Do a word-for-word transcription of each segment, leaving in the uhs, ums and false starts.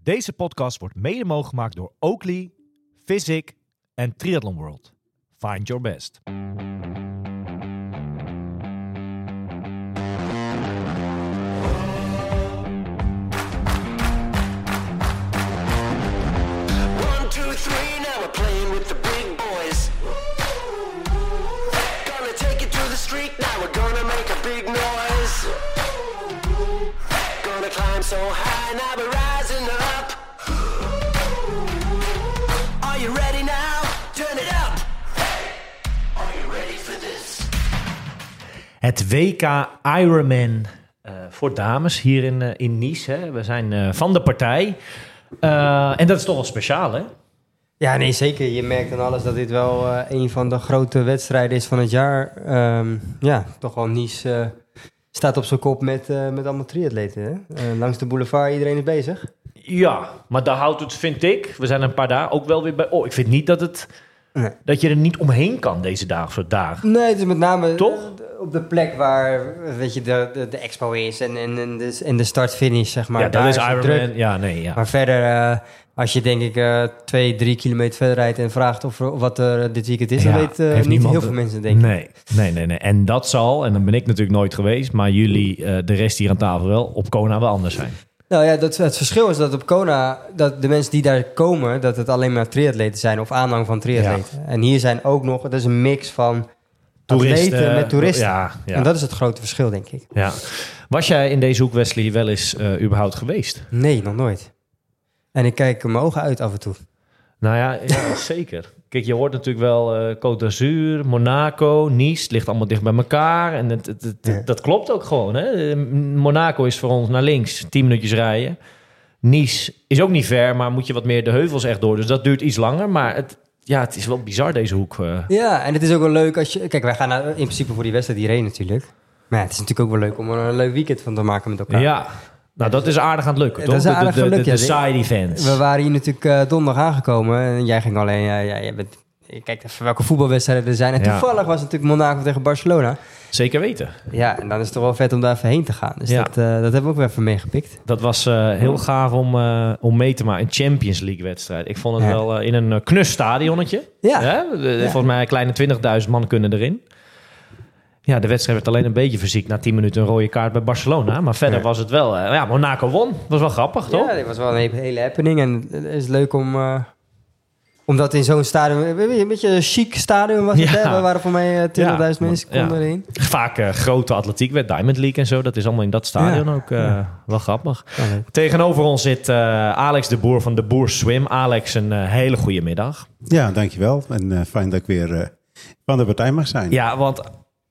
Deze podcast wordt mede mogelijk gemaakt door Oakley, Physic en Triathlon World. Find your best. One, two, three, now we're playing with the big boys. Gonna take it to the street, now we're gonna make a big noise. Gonna climb so high, now we're rising up. Are you ready now? Turn it up. Are you ready for this? Het W K Ironman uh, voor dames hier in, uh, in Nice. Hè. We zijn uh, van de partij. Uh, en dat is toch wel speciaal, hè? Ja, nee, zeker. Je merkt aan alles dat dit wel uh, een van de grote wedstrijden is van het jaar. Um, ja, toch wel Nice uh, staat op zijn kop met, uh, met allemaal triatleten. Hè? Uh, langs de boulevard, iedereen is bezig. Ja, maar daar houdt het, vind ik, we zijn een paar dagen ook wel weer bij. Oh, ik vind niet dat het Nee. dat je er niet omheen kan deze dagen, soort dagen. Nee, het is met name Toch? uh, op de plek waar weet je, de, de, de expo is en, en, en, de, en de start-finish, zeg maar. Ja, dat Daar is het Ironman. druk. Ja, nee, ja. Maar verder, uh, als je denk ik uh, twee, drie kilometer verder rijdt en vraagt of, of wat er dit weekend is, Ja, dan weet uh, heeft niet niemand heel het. veel mensen, denk ik. Nee, nee, nee, nee. En dat zal, en dan ben ik natuurlijk nooit geweest, maar jullie, uh, de rest hier aan tafel wel, op Kona wel anders zijn. Nou ja, dat, het verschil is dat op Kona, dat de mensen die daar komen, dat het alleen maar triatleten zijn of aanhang van triatleten. En hier zijn ook nog, dat is een mix van Toeristen, atleten met toeristen. Ja, ja. En dat is het grote verschil, denk ik. Ja. Was jij in deze hoek, Wesley, wel eens uh, überhaupt geweest? Nee, nog nooit. En ik kijk er mijn ogen uit af en toe. Nou ja, ja zeker. Kijk, je hoort natuurlijk wel uh, Côte d'Azur, Monaco, Nice. Het ligt allemaal dicht bij elkaar. En het, het, het, Ja. dat klopt ook gewoon. Hè? Monaco is voor ons naar links, tien minuutjes rijden. Nice is ook niet ver, maar moet je wat meer de heuvels echt door. Dus dat duurt iets langer. Maar het, ja, het is wel bizar, deze hoek. Uh. Ja, en het is ook wel leuk als je... Kijk, wij gaan nou in principe voor die wedstrijd hierheen natuurlijk. Maar ja, het is natuurlijk ook wel leuk om er een leuk weekend van te maken met elkaar. Ja, nou dat is aardig aan het lukken, Dat toch? is aardig de, de, gelukt, de, de ja. side events. We waren hier natuurlijk uh, donderdag aangekomen en jij ging alleen... Uh, ja, jij bent, je kijkt even welke voetbalwedstrijden er zijn. En Ja. toevallig was het natuurlijk Monaco tegen Barcelona. Zeker weten. Ja, en dan is het toch wel vet om daar even heen te gaan. Dus Ja. dat, uh, dat hebben we ook weer even meegepikt. Dat was uh, heel gaaf om, uh, om mee te maken. Een Champions League wedstrijd. Ik vond het Ja. wel uh, in een uh, knus stadionnetje. Ja. Hè? De- Ja. Volgens mij een kleine twintigduizend man kunnen erin. Ja, de wedstrijd werd alleen een beetje fysiek. Na tien minuten een rode kaart bij Barcelona. Maar verder Ja. was het wel... Uh, ja, Monaco won. Dat was wel grappig, toch? Ja, dit was wel een hele, hele happening. En het is leuk om... Uh, omdat in zo'n stadion... Een beetje een chic stadion was het, Ja. hè? We waren voor mij uh, twintigduizend Ja, mensen ja. konden erin. Vaak uh, grote atletiek werd Diamond League en zo. Dat is allemaal in dat stadion Ja. ook uh, Ja. wel grappig. Ja, leuk. Tegenover ons zit uh, Alex de Boer van de Boer Swim. Alex, een uh, hele goede middag. Ja, dankjewel. En uh, fijn dat ik weer uh, van de partij mag zijn. Ja, want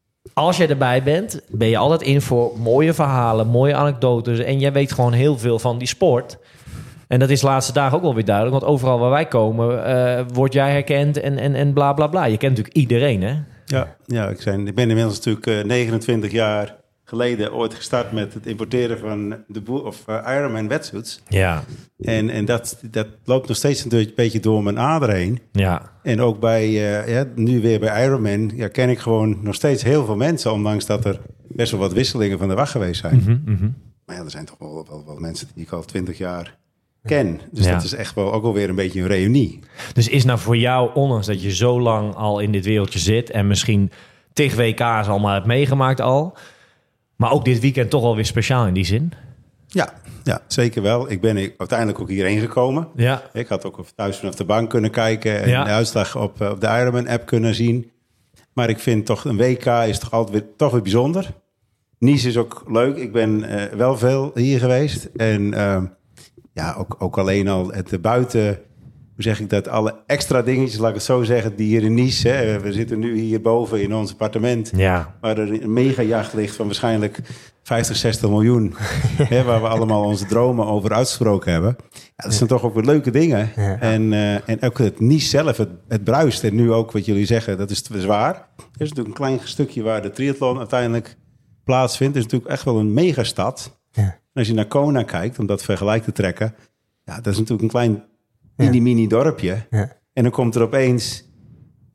als jij erbij bent, ben je altijd in voor mooie verhalen, mooie anekdotes. En jij weet gewoon heel veel van die sport. En dat is de laatste dagen ook wel weer duidelijk. Want overal waar wij komen, uh, word jij herkend en, en, en bla bla bla. Je kent natuurlijk iedereen, hè? Ja, ja ik, zijn, ik ben inmiddels natuurlijk uh, negenentwintig jaar geleden ooit gestart met het importeren van de boel, of uh, Ironman wetsuits. Ja, En, en dat, dat loopt nog steeds een beetje door mijn ader heen. ja. En ook bij, uh, ja, nu weer bij Ironman, ja, ken ik gewoon nog steeds heel veel mensen. Ondanks dat er best wel wat wisselingen van de wacht geweest zijn. Mhm, mhm. Maar ja, er zijn toch wel, wel, wel mensen die ik al twintig jaar ken. Dus Ja. dat is echt wel ook alweer een beetje een reunie. Dus is nou voor jou, ondanks dat je zo lang al in dit wereldje zit... en misschien tig W K's al maar hebt meegemaakt al... maar ook dit weekend toch alweer speciaal in die zin? Ja, ja, zeker wel. Ik ben uiteindelijk ook hierheen gekomen. Ja, Ik had ook thuis vanaf de bank kunnen kijken en Ja. de uitslag op, op de Ironman-app kunnen zien. Maar ik vind toch een W K is toch altijd weer, toch weer bijzonder. Nice is ook leuk. Ik ben uh, wel veel hier geweest. En uh, ja, ook, ook alleen al het buiten, hoe zeg ik dat, alle extra dingetjes, laat ik het zo zeggen, die hier in Nice, hè, we zitten nu hierboven in ons appartement, ja. waar er een megajacht ligt van waarschijnlijk vijftig, zestig miljoen. Hè, waar we allemaal onze dromen over uitgesproken hebben. Ja, dat zijn toch ook weer leuke dingen. Ja. En, uh, en ook het Nice zelf, het, het bruist. En nu ook wat jullie zeggen, dat is te zwaar. Er is natuurlijk een klein stukje waar de triathlon uiteindelijk plaatsvindt. Het is natuurlijk echt wel een megastad. Ja. En als je naar Kona kijkt, om dat vergelijk te trekken. Ja, dat is natuurlijk een klein mini-mini dorpje. Ja. En dan komt er opeens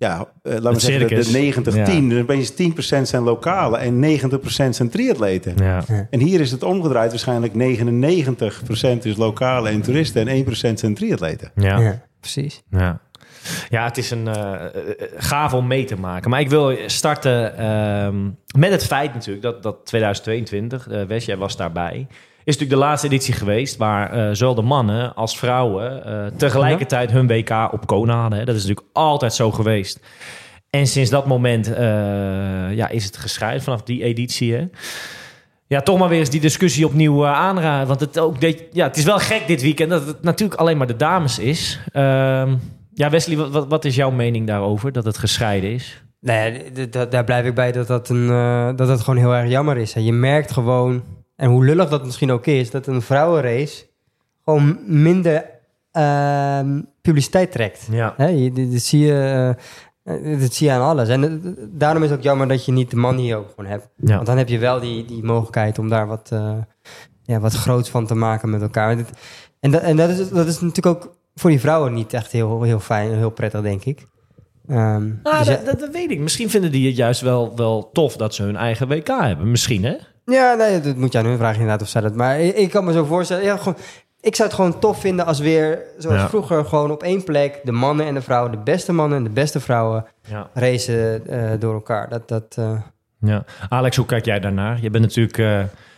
ja, uh, laten we Het zeggen, de, circus. de negentig tien. Ja. Dus opeens tien procent zijn lokale en negentig procent zijn triatleten. Ja. En hier is het omgedraaid. Waarschijnlijk negenennegentig procent is lokale en toeristen en één procent zijn triatleten. Ja. Ja, precies. Ja. Ja, het is een uh, gaaf om mee te maken. Maar ik wil starten uh, met het feit natuurlijk dat, dat tweeduizend tweeëntwintig, uh, Wes, jij was daarbij, is natuurlijk de laatste editie geweest waar uh, zowel de mannen als vrouwen uh, tegelijkertijd hun W K op Kona hadden. Hè. Dat is natuurlijk altijd zo geweest. En sinds dat moment uh, ja, is het gescheiden vanaf die editie. Hè. Ja, toch maar weer eens die discussie opnieuw uh, aanraden. Want het, ook dit, ja, het is wel gek dit weekend dat het natuurlijk alleen maar de dames is. Uh, ja, Wesley, wat, wat is jouw mening daarover, dat het gescheiden is? Nee, d- d- daar blijf ik bij dat dat, een, uh, dat dat gewoon heel erg jammer is. En je merkt gewoon, en hoe lullig dat misschien ook is, dat een vrouwenrace gewoon minder uh, publiciteit trekt. Ja. Hè, je, dit, dit zie je, uh, dit zie je aan alles. En uh, daarom is het ook jammer dat je niet de man hier ook gewoon hebt. Ja. Want dan heb je wel die, die mogelijkheid om daar wat, uh, ja, wat groots van te maken met elkaar. En, dit, en, dat, en dat, is, dat is natuurlijk ook voor die vrouwen niet echt heel, heel fijn en heel prettig, denk ik. Um, Ah, dus dat, ja, dat, dat weet ik. Misschien vinden die het juist wel, wel tof dat ze hun eigen W K hebben. Misschien, hè? ja, nee, dat moet je aan hun vragen inderdaad of zij dat. Maar ik, ik kan me zo voorstellen. Ja, gewoon, ik zou het gewoon tof vinden als weer, zoals Ja. vroeger, gewoon op één plek de mannen en de vrouwen, de beste mannen en de beste vrouwen Ja. racen uh, door elkaar. Dat, dat, uh, Ja. Alex, hoe kijk jij daarnaar? Je bent natuurlijk uh,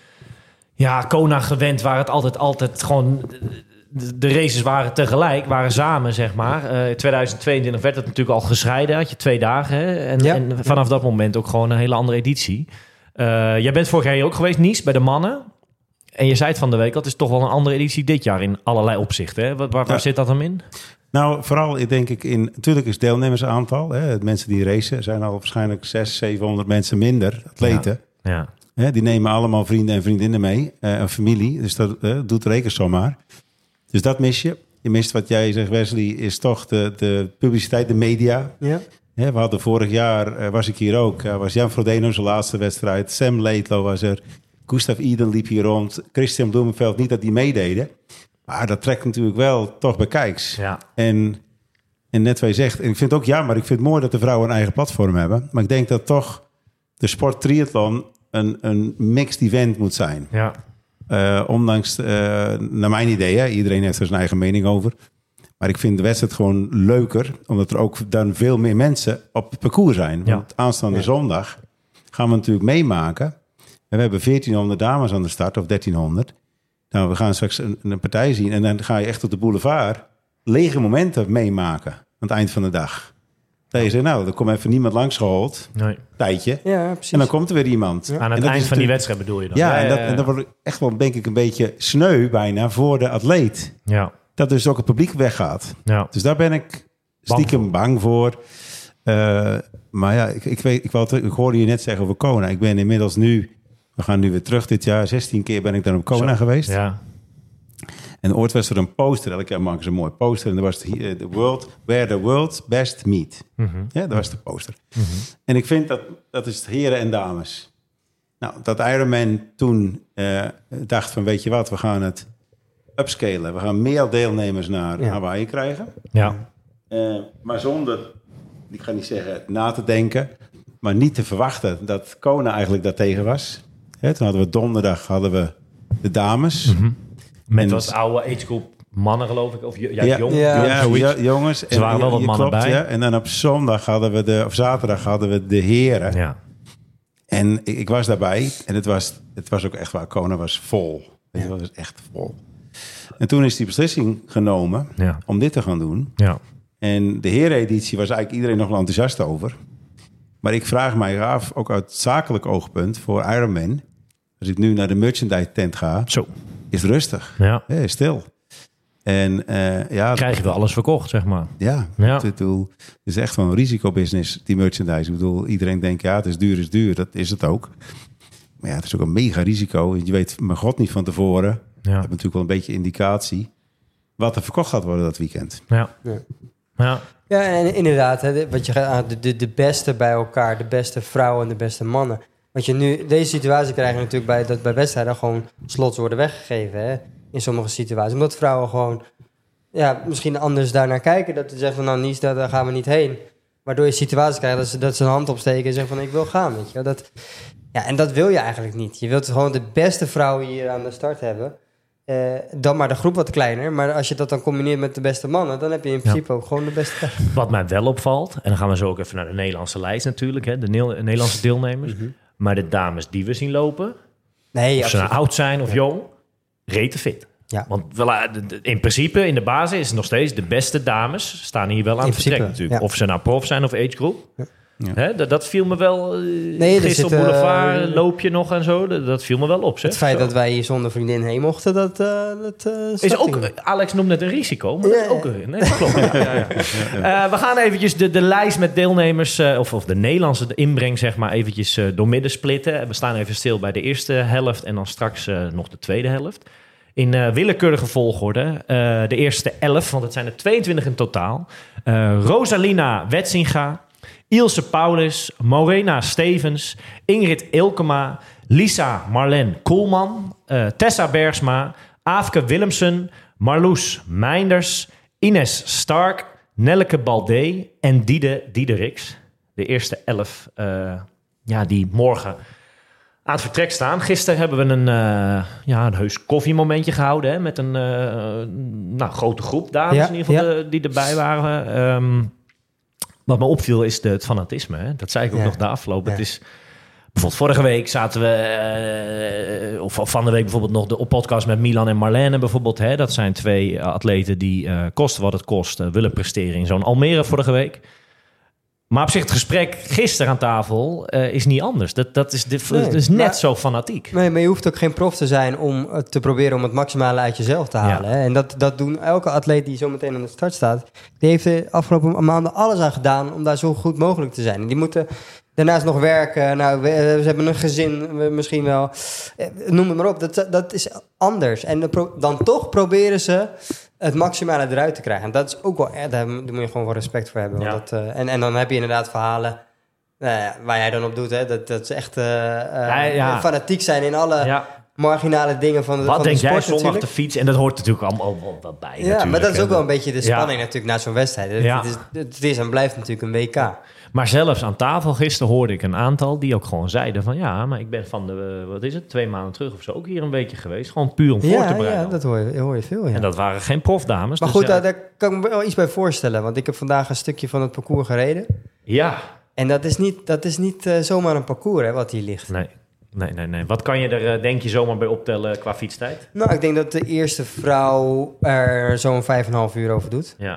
ja, Kona gewend, waar het altijd, altijd gewoon... De, de races waren tegelijk, waren samen, zeg maar. Uh, in tweeduizend tweeëntwintig werd het natuurlijk al gescheiden. Had je twee dagen. Hè? En, Ja. en vanaf dat moment ook gewoon een hele andere editie. Uh, jij bent vorig jaar hier ook geweest, Nies, bij de mannen. En je zei het van de week, dat is toch wel een andere editie dit jaar in allerlei opzichten. Hè? Waar, waar Ja. zit dat dan in? Nou, vooral ik denk ik in... Natuurlijk is het deelnemersaantal. Hè, de mensen die racen zijn al waarschijnlijk zeshonderd, zevenhonderd mensen minder. Atleten. Ja. Hè, die nemen allemaal vrienden en vriendinnen mee. Uh, een familie. Dus dat uh, doet rekensom maar. Dus dat mis je. Je mist wat jij zegt, Wesley, is toch de, de publiciteit, de media. ja. Hè, we hadden vorig jaar, uh, was ik hier ook, uh, was Jan Frodeno zijn laatste wedstrijd. Sam Laidlow was er. Gustav Iden liep hier rond. Christian Blumenfeld, niet dat die meededen. Maar dat trekt natuurlijk wel toch bij kijks. Ja. En, en net wat je zegt, en ik vind het ook jammer, ik vind het mooi dat de vrouwen een eigen platform hebben. Maar ik denk dat toch de sport triathlon een, een mixed event moet zijn. Ja. Uh, ondanks, uh, naar mijn idee, hè, iedereen heeft er zijn eigen mening over. Maar ik vind de wedstrijd gewoon leuker, omdat er ook dan veel meer mensen op het parcours zijn. Ja. Want aanstaande Ja. zondag gaan we natuurlijk meemaken. En we hebben veertienhonderd dames aan de start, of dertienhonderd. Nou, we gaan straks een, een partij zien en dan ga je echt op de boulevard lege momenten meemaken aan het eind van de dag. Dat je zegt, nou, er komt even niemand langs gehold, Nee. tijdje. ja, precies. En dan komt er weer iemand. Aan En het dat eind is van die natuurlijk- wedstrijd bedoel je dan? Ja, en dat, en dat wordt echt wel, denk ik, een beetje sneu bijna voor de atleet. Ja. Dat dus ook het publiek weggaat. Ja. Dus daar ben ik stiekem bang voor. Uh, maar ja, ik, ik, weet, ik, wou terug- ik hoorde je net zeggen over Kona. Ik ben inmiddels nu, we gaan nu weer terug dit jaar. zestien keer ben ik dan op Kona Zo. geweest. Ja. En ooit was er een poster. Elke keer maken ze een mooi poster. En dat was de, the world, where the world's best meet. Mhm. Ja, dat was de poster. En ik vind dat, dat is het heren en dames. Nou, dat Ironman toen uh, dacht van, weet je wat, we gaan het upscalen. We gaan meer deelnemers naar Ja. Hawaii krijgen. Ja. Uh, maar zonder, ik ga niet zeggen na te denken, maar niet te verwachten dat Kona eigenlijk daartegen was. Hè, toen hadden we donderdag hadden we de dames. Met En wat dus- oude agegroep mannen, geloof ik. Of ju- ja, Ja. jong. Ja. Ja, zoiets. ja, jongens. Ze waren wel wat je mannen klopt, bij. Ja. En dan op zondag hadden we de, of zaterdag hadden we de heren. Ja. En ik, ik was daarbij en het was, het was ook echt waar. Kona was vol. Weet je, wel, het was echt vol. En toen is die beslissing genomen Ja. om dit te gaan doen. Ja. En de hereneditie was eigenlijk iedereen nog wel enthousiast over. Maar ik vraag mij af, ook uit zakelijk oogpunt voor Ironman. Als ik nu naar de merchandise tent ga, Zo. is het rustig. Ja. Ja, is stil. En uh, ja, Krijg je wel alles verkocht, zeg maar. ja, Ja. Ik bedoel, het is echt wel een risicobusiness, die merchandise. Ik bedoel, iedereen denkt, ja, het is duur, is duur. Dat is het ook. Maar ja, het is ook een mega risico. Je weet, mijn god, niet van tevoren. Ja. Je hebt natuurlijk wel een beetje indicatie wat er verkocht gaat worden dat weekend. Ja. Ja. Ja. Ja, en inderdaad, hè, de- wat je gaat aan, de, de, de beste bij elkaar, de beste vrouwen en de beste mannen. Want je nu, deze situatie krijg je natuurlijk bij, dat bij wedstrijden gewoon slots worden weggegeven, hè, in sommige situaties. Omdat vrouwen gewoon, ja, misschien anders daarnaar kijken. Dat ze zeggen van, nou, Nies, daar, daar gaan we niet heen. Waardoor je situaties krijgt dat ze, dat ze een hand opsteken en zeggen van ik wil gaan. Weet je wel. Dat, ja, en dat wil je eigenlijk niet. Je wilt gewoon de beste vrouwen hier aan de start hebben. Uh, dan maar de groep wat kleiner. Maar als je dat dan combineert met de beste mannen, dan heb je in principe ja. ook gewoon de beste. Wat mij wel opvalt, en dan gaan we zo ook even naar de Nederlandse lijst natuurlijk, hè, de Neel- Nederlandse deelnemers. Mm-hmm. Maar de dames die we zien lopen, nee, of absoluut. ze nou oud zijn of ja. jong, rete fit. Ja. Want in principe, in de basis is het nog steeds de beste dames staan hier wel aan het vertrek natuurlijk. Ja. Of ze nou prof zijn of age group. Ja. Ja. Hè, dat, dat viel me wel... Uh, nee, gisteren op Boulevard uh, loop je nog en zo. Dat, dat viel me wel op. Zeg. Het feit zo. dat wij hier zonder vriendin heen mochten, dat... Uh, dat uh, is ook, uh, Alex noemt net een risico, maar ja, dat is ook... Ja. Nee, dat klopt. ja, ja, ja. Uh, we gaan eventjes de, de lijst met deelnemers... Uh, of, of de Nederlandse de inbreng, zeg maar, eventjes uh, door midden splitten. We staan even stil bij de eerste helft en dan straks uh, nog de tweede helft. In uh, willekeurige volgorde. Uh, de eerste elf, want het zijn er tweeëntwintig in totaal. Uh, Rosalina Wetsinga... Ilse Paulus, Morena Stevens, Ingrid Ilkema, Lisa Marlen Koolman, uh, Tessa Bergsma, Aafke Willemsen, Marloes Meinders, Ines Stark, Nelleke Baldé en Diede Diederiks. De eerste elf uh, ja, die morgen aan het vertrek staan. Gisteren hebben we een, uh, ja, een heus koffiemomentje gehouden hè, met een uh, nou, grote groep dames ja, in ieder geval ja. de, die erbij waren. Um, Wat me opviel is de, het fanatisme. Hè? Dat zei ik ook ja. nog de afgelopen. Ja. Het is, bijvoorbeeld vorige week zaten we... Uh, of van de week bijvoorbeeld nog de podcast met Milan en Marlene bijvoorbeeld. Hè? Dat zijn twee atleten die uh, kosten wat het kost... Uh, willen presteren in zo'n Almere vorige week. Maar op zich het gesprek gisteren aan tafel uh, is niet anders. Dat, dat is, dit, nee, dat is net maar, zo fanatiek. Nee, maar je hoeft ook geen prof te zijn om uh, te proberen om het maximale uit jezelf te halen. Ja. Hè? En dat, dat doen elke atleet die zo meteen aan de start staat. Die heeft de afgelopen maanden alles aan gedaan om daar zo goed mogelijk te zijn. En die moeten daarnaast nog werken. Nou, we, ze hebben een gezin we, misschien wel. Noem het maar op. Dat, dat is anders. En pro, dan toch proberen ze het maximale eruit te krijgen. En dat is ook wel... Eh, daar moet je gewoon wel respect voor hebben. Ja. Want dat, uh, en, en dan heb je inderdaad verhalen... Uh, waar jij dan op doet. Hè, dat, dat ze echt uh, uh, ja, ja. fanatiek zijn in alle... Ja. marginale dingen van de, Wat van denk de sport jij zondag de fiets? En dat hoort natuurlijk allemaal wel, wel bij. Ja, maar dat is ook wel een beetje de spanning ja. natuurlijk na zo'n wedstrijd. Ja. Het, is, het is en blijft natuurlijk een W K. Ja. Maar zelfs aan tafel gisteren hoorde ik een aantal die ook gewoon zeiden van... ja, maar ik ben van de, wat is het, twee maanden terug of zo ook hier een weekje geweest. Gewoon puur om voor ja, te bereiden. Ja, dat hoor je, hoor je veel, ja. En dat waren geen profdames. Maar dus goed, ja, daar, daar kan ik me wel iets bij voorstellen. Want ik heb vandaag een stukje van het parcours gereden. Ja. En dat is niet, dat is niet uh, zomaar een parcours hè, wat hier ligt. Nee. Nee, nee, nee. Wat kan je er, denk je, zomaar bij optellen qua fietstijd? Nou, ik denk dat de eerste vrouw er zo'n vijf en een half uur over doet. Ja.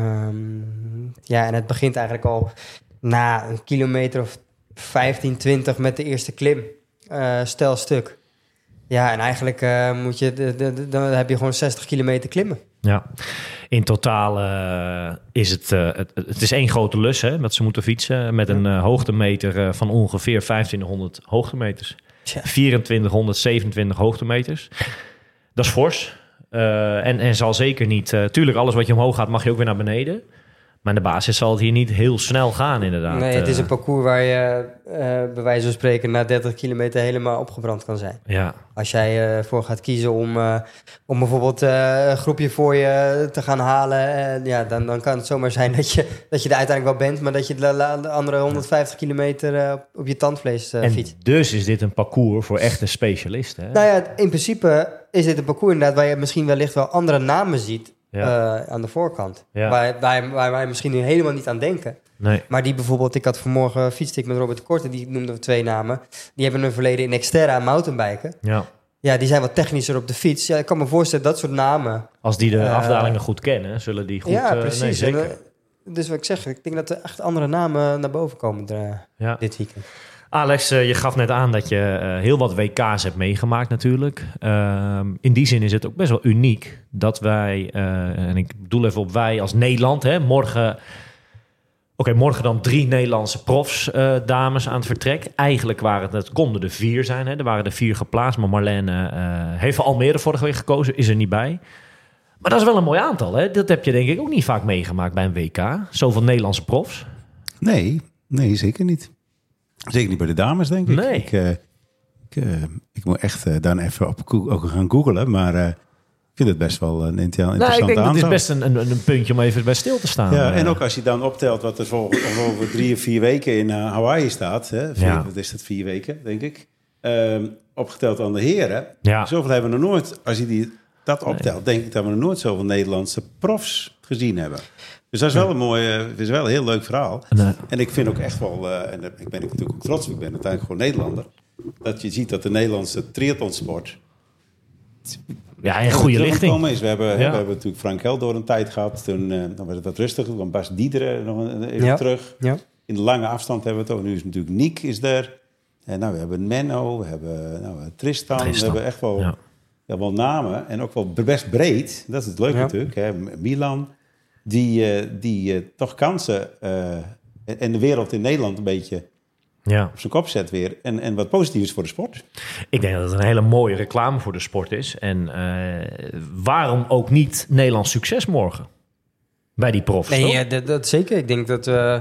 Um, ja, en het begint eigenlijk al na een kilometer of vijftien, twintig met de eerste klim. Uh, stel stuk. Ja, en eigenlijk uh, moet je, de, de, de, dan heb je gewoon zestig kilometer klimmen. Ja, in totaal uh, is het, uh, het... Het is één grote lus, hè, dat ze moeten fietsen... met een uh, hoogtemeter uh, van ongeveer vijfentwintighonderd hoogtemeters. Ja. vierentwintighonderd zevenentwintig hoogtemeters. Dat is fors. Uh, en, en zal zeker niet... Uh, tuurlijk, alles wat je omhoog gaat, mag je ook weer naar beneden... Maar in de basis zal het hier niet heel snel gaan, inderdaad. Nee, het is een parcours waar je, uh, bij wijze van spreken, na dertig kilometer helemaal opgebrand kan zijn. Ja. Als jij uh, voor gaat kiezen om, uh, om bijvoorbeeld uh, een groepje voor je te gaan halen, uh, ja, dan, dan kan het zomaar zijn dat je, dat je er uiteindelijk wel bent, maar dat je de, de andere honderdvijftig kilometer uh, op je tandvlees uh, en fietst. Dus is dit een parcours voor echte specialisten, hè? Nou ja, in principe is dit een parcours inderdaad waar je misschien wellicht wel andere namen ziet. Ja. Uh, aan de voorkant. Ja. Waar, waar, waar wij misschien nu helemaal niet aan denken. Nee. Maar die bijvoorbeeld, ik had vanmorgen fietste ik met Robert de Korte, die noemden we twee namen. Die hebben een verleden in Xterra mountainbiken. Ja. Ja, die zijn wat technischer op de fiets. Ja, ik kan me voorstellen dat soort namen. Als die de uh, afdalingen goed uh, kennen, zullen die goed... Ja, precies. Uh, nee, zeker. En, uh, dus wat ik zeg, ik denk dat er echt andere namen naar boven komen uh, ja. dit weekend. Alex, uh, je gaf net aan dat je uh, heel wat W K's hebt meegemaakt natuurlijk. Uh, in die zin is het ook best wel uniek dat wij, uh, en ik bedoel even op wij als Nederland, hè, morgen... Oké, okay, morgen dan drie Nederlandse profs, uh, dames aan het vertrek. Eigenlijk waren het, het konden er vier zijn, hè. Er waren er vier geplaatst, maar Marlene uh, heeft voor Almere vorige week gekozen, is er niet bij. Maar dat is wel een mooi aantal, hè. Dat heb je denk ik ook niet vaak meegemaakt bij een W K. Zoveel Nederlandse profs. Nee, nee, zeker niet. Zeker niet bij de dames, denk ik. Nee. Ik, uh, ik, uh, ik moet echt uh, dan even op ook gaan googlen. Maar uh, Ik vind het best wel een inter- Nou, interessant ik denk dat aantal. het is best een, een, een puntje om even bij stil te staan. Ja, Eh, en ook als je dan optelt wat er volgende, of over drie of vier weken in uh, Hawaii staat. Hè, vier, Ja. Wat is dat, vier weken, denk ik. Um, opgeteld aan de heren. Ja. Zoveel hebben we nog nooit, als je die, dat optelt, denk ik dat we nog nooit zoveel Nederlandse profs gezien hebben. Dus dat is wel een mooi, uh, is wel een heel leuk verhaal. En, uh, En ik vind ook echt wel, uh, en daar ben ik natuurlijk ook trots op, ik ben uiteindelijk gewoon Nederlander, dat je ziet dat de Nederlandse triathlonsport ja, in goede richting. is. We hebben, Ja. we hebben natuurlijk Frank Hel door een tijd gehad. Toen uh, dan was het wat rustiger. Dan Bas Diederen nog een- even Ja. terug. Ja. In de lange afstand hebben we het ook. Nu is natuurlijk Niek is er. En nou, we hebben Menno, we hebben nou, Tristan. Tristan. We hebben echt wel, Ja. ja, wel namen. En ook wel best breed. Dat is het leuke Ja. natuurlijk. Hè. Milan, die, uh, die uh, toch kansen... Uh, en de wereld in Nederland een beetje Ja. op zijn kop zet weer. En, en wat positief is voor de sport. Ik denk dat het een hele mooie reclame voor de sport is. En uh, waarom ook niet Nederlands succes morgen? Bij die profs, Nee, toch? ja, dat, dat zeker. Ik denk dat... Uh,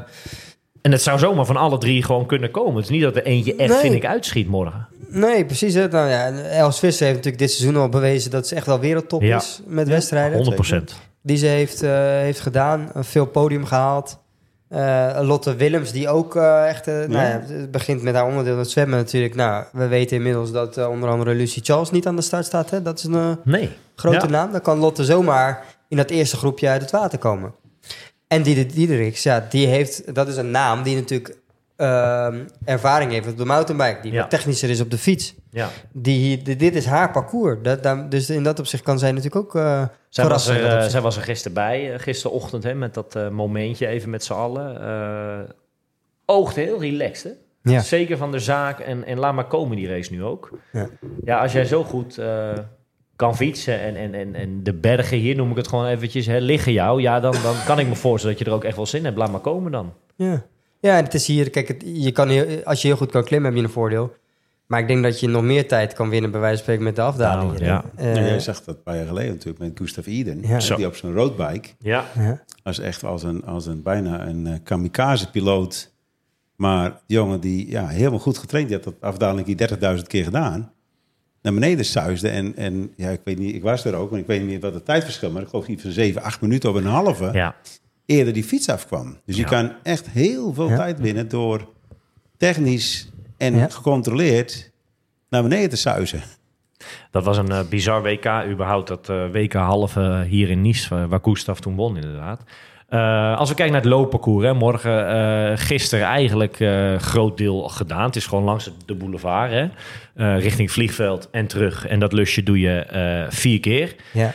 En het zou zomaar van alle drie gewoon kunnen komen. Het is niet dat er eentje echt, Nee. vind ik, uitschiet morgen. nee, precies. Hè. Nou, ja, Els Visser heeft natuurlijk dit seizoen al bewezen dat ze echt wel wereldtop Ja. is met wedstrijden. honderd procent. Die ze heeft, uh, heeft gedaan. Uh, veel podium gehaald. Uh, Lotte Willems, die ook uh, echt... Uh, nou ja, het begint met haar onderdeel het zwemmen natuurlijk. Nou, we weten inmiddels dat uh, onder andere Lucy Charles niet aan de start staat. Hè? Dat is een uh, Nee. grote Ja. naam. Dan kan Lotte zomaar in dat eerste groepje uit het water komen. En Dieder Diederichs, ja, die heeft... Dat is een naam die natuurlijk uh, ervaring heeft op de mountainbike. Die Ja. wat technischer is op de fiets. Ja. Die, die, dit is haar parcours. Dat, dat, dus in dat opzicht kan zij natuurlijk ook... Uh, Zij was, verrassen in er, dat uh, opzicht. zij was er gisteren bij, uh, gisterochtend, hè, met dat uh, momentje even met z'n allen. Uh, oogde heel relaxed, hè? Ja. Zeker van de zaak en, en laat maar komen die race nu ook. Ja. Ja, als jij zo goed uh, kan fietsen en, en, en, en de bergen hier, noem ik het gewoon eventjes, hè, liggen jou. Ja, dan, dan kan ik me voorstellen dat je er ook echt wel zin in hebt. Laat maar komen dan. Ja. Ja, en het is hier... Kijk, het, je kan heel, als je heel goed kan klimmen, heb je een voordeel. Maar ik denk dat je nog meer tijd kan winnen, bij wijze van spreken, met de afdaling. Nou, ja. Eh, Ja, jij zag dat een paar jaar geleden natuurlijk met Gustav Iden. Ja. Zo. Die op zijn roadbike, Ja. ja. als echt als een, als een bijna een uh, kamikaze-piloot. Maar die jongen die ja, helemaal goed getraind, die had dat afdaling die dertigduizend keer gedaan. Naar beneden suisde. En, en ja, ik weet niet, ik was er ook, maar ik weet niet meer wat het tijdverschil. Maar ik geloof iets van zeven, acht minuten op een halve. Ja. Eerder die fiets afkwam. Dus je Ja. kan echt heel veel Ja. tijd winnen door technisch en Ja. gecontroleerd naar beneden te suizen. Dat was een uh, bizar W K, überhaupt dat uh, W K halve hier in Nice, uh, waar Gustav toen won inderdaad. Uh, als we kijken naar het loopparcours, hè, morgen, uh, gisteren eigenlijk uh, groot deel gedaan. Het is gewoon langs de boulevard, hè, uh, richting vliegveld en terug. En dat lusje doe je uh, vier keer. ja.